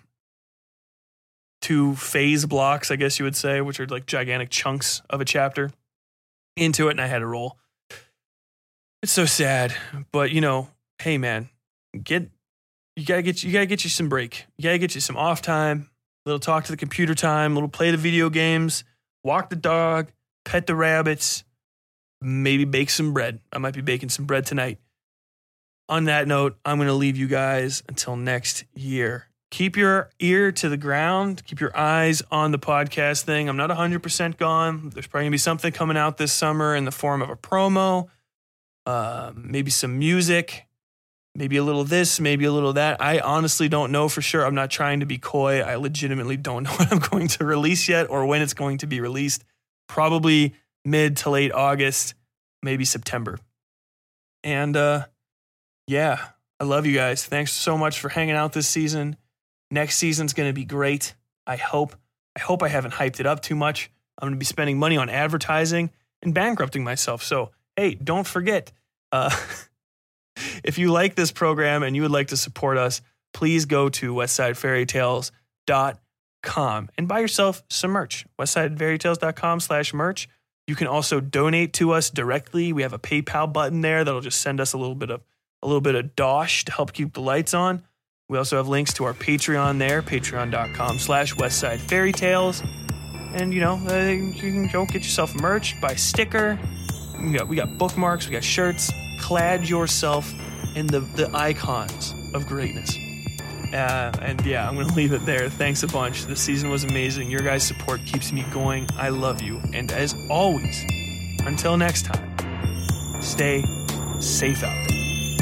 2 phase blocks, I guess you would say, which are like gigantic chunks of a chapter into it, and I had to roll. It's so sad, but hey man, you gotta get you some break. You gotta get you some off time, little talk to the computer time, little play the video games, walk the dog, pet the rabbits, maybe bake some bread. I might be baking some bread tonight. On that note, I'm going to leave you guys until next year. Keep your ear to the ground. Keep your eyes on the podcast thing. I'm not 100% gone. There's probably going to be something coming out this summer in the form of a promo, maybe some music, maybe a little this, maybe a little that. I honestly don't know for sure. I'm not trying to be coy. I legitimately don't know what I'm going to release yet or when it's going to be released. Probably mid to late August, maybe September. And yeah, I love you guys. Thanks so much for hanging out this season. Next season's going to be great. I hope I haven't hyped it up too much. I'm going to be spending money on advertising and bankrupting myself. So, hey, don't forget, if you like this program and you would like to support us, please go to westsidefairytales.com and buy yourself some merch. westsidefairytales.com/merch. You can also donate to us directly. We have a PayPal button there that'll just send us a little bit of dosh to help keep the lights on. We also have links to our Patreon there, patreon.com/westsidefairytales. And, you can go get yourself merch, buy a sticker. We got bookmarks, we got shirts. Clad yourself in the icons of greatness. And yeah, I'm going to leave it there. Thanks a bunch. This season was amazing. Your guys' support keeps me going. I love you. And as always, until next time, stay safe out there.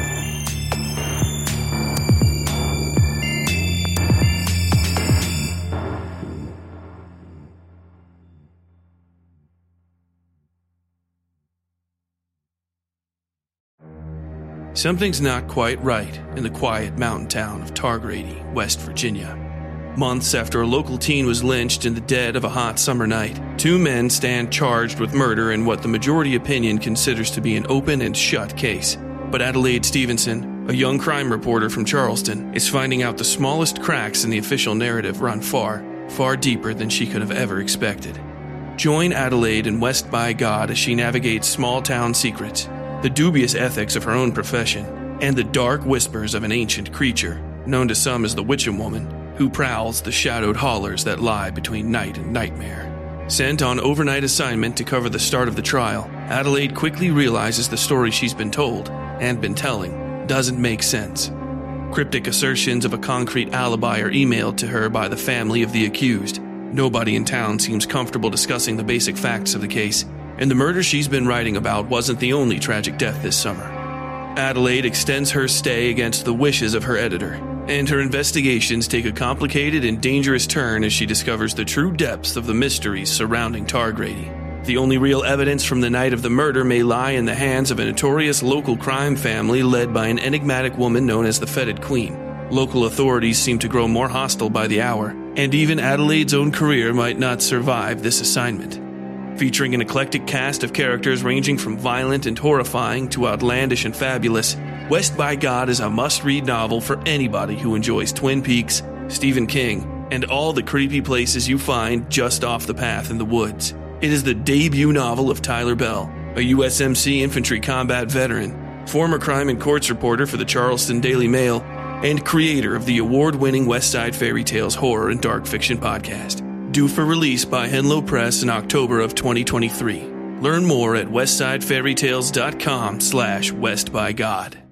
Something's not quite right in the quiet mountain town of Targrady, West Virginia. Months after a local teen was lynched in the dead of a hot summer night, 2 men stand charged with murder in what the majority opinion considers to be an open and shut case. But Adelaide Stevenson, a young crime reporter from Charleston, is finding out the smallest cracks in the official narrative run far, far deeper than she could have ever expected. Join Adelaide in West by God as she navigates small-town secrets, the dubious ethics of her own profession, and the dark whispers of an ancient creature, known to some as the Witchem Woman, who prowls the shadowed hollers that lie between night and nightmare. Sent on overnight assignment to cover the start of the trial, Adelaide quickly realizes the story she's been told, and been telling, doesn't make sense. Cryptic assertions of a concrete alibi are emailed to her by the family of the accused. Nobody in town seems comfortable discussing the basic facts of the case, and the murder she's been writing about wasn't the only tragic death this summer. Adelaide extends her stay against the wishes of her editor, and her investigations take a complicated and dangerous turn as she discovers the true depths of the mysteries surrounding Targrady. The only real evidence from the night of the murder may lie in the hands of a notorious local crime family led by an enigmatic woman known as the Fetid Queen. Local authorities seem to grow more hostile by the hour, and even Adelaide's own career might not survive this assignment. Featuring an eclectic cast of characters ranging from violent and horrifying to outlandish and fabulous, West by God is a must-read novel for anybody who enjoys Twin Peaks, Stephen King, and all the creepy places you find just off the path in the woods. It is the debut novel of Tyler Bell, a USMC infantry combat veteran, former crime and courts reporter for the Charleston Daily Mail, and creator of the award-winning West Side Fairy Tales horror and dark fiction podcast. Due for release by Henlow Press in October of 2023. Learn more at westsidefairytales.com/westbygod.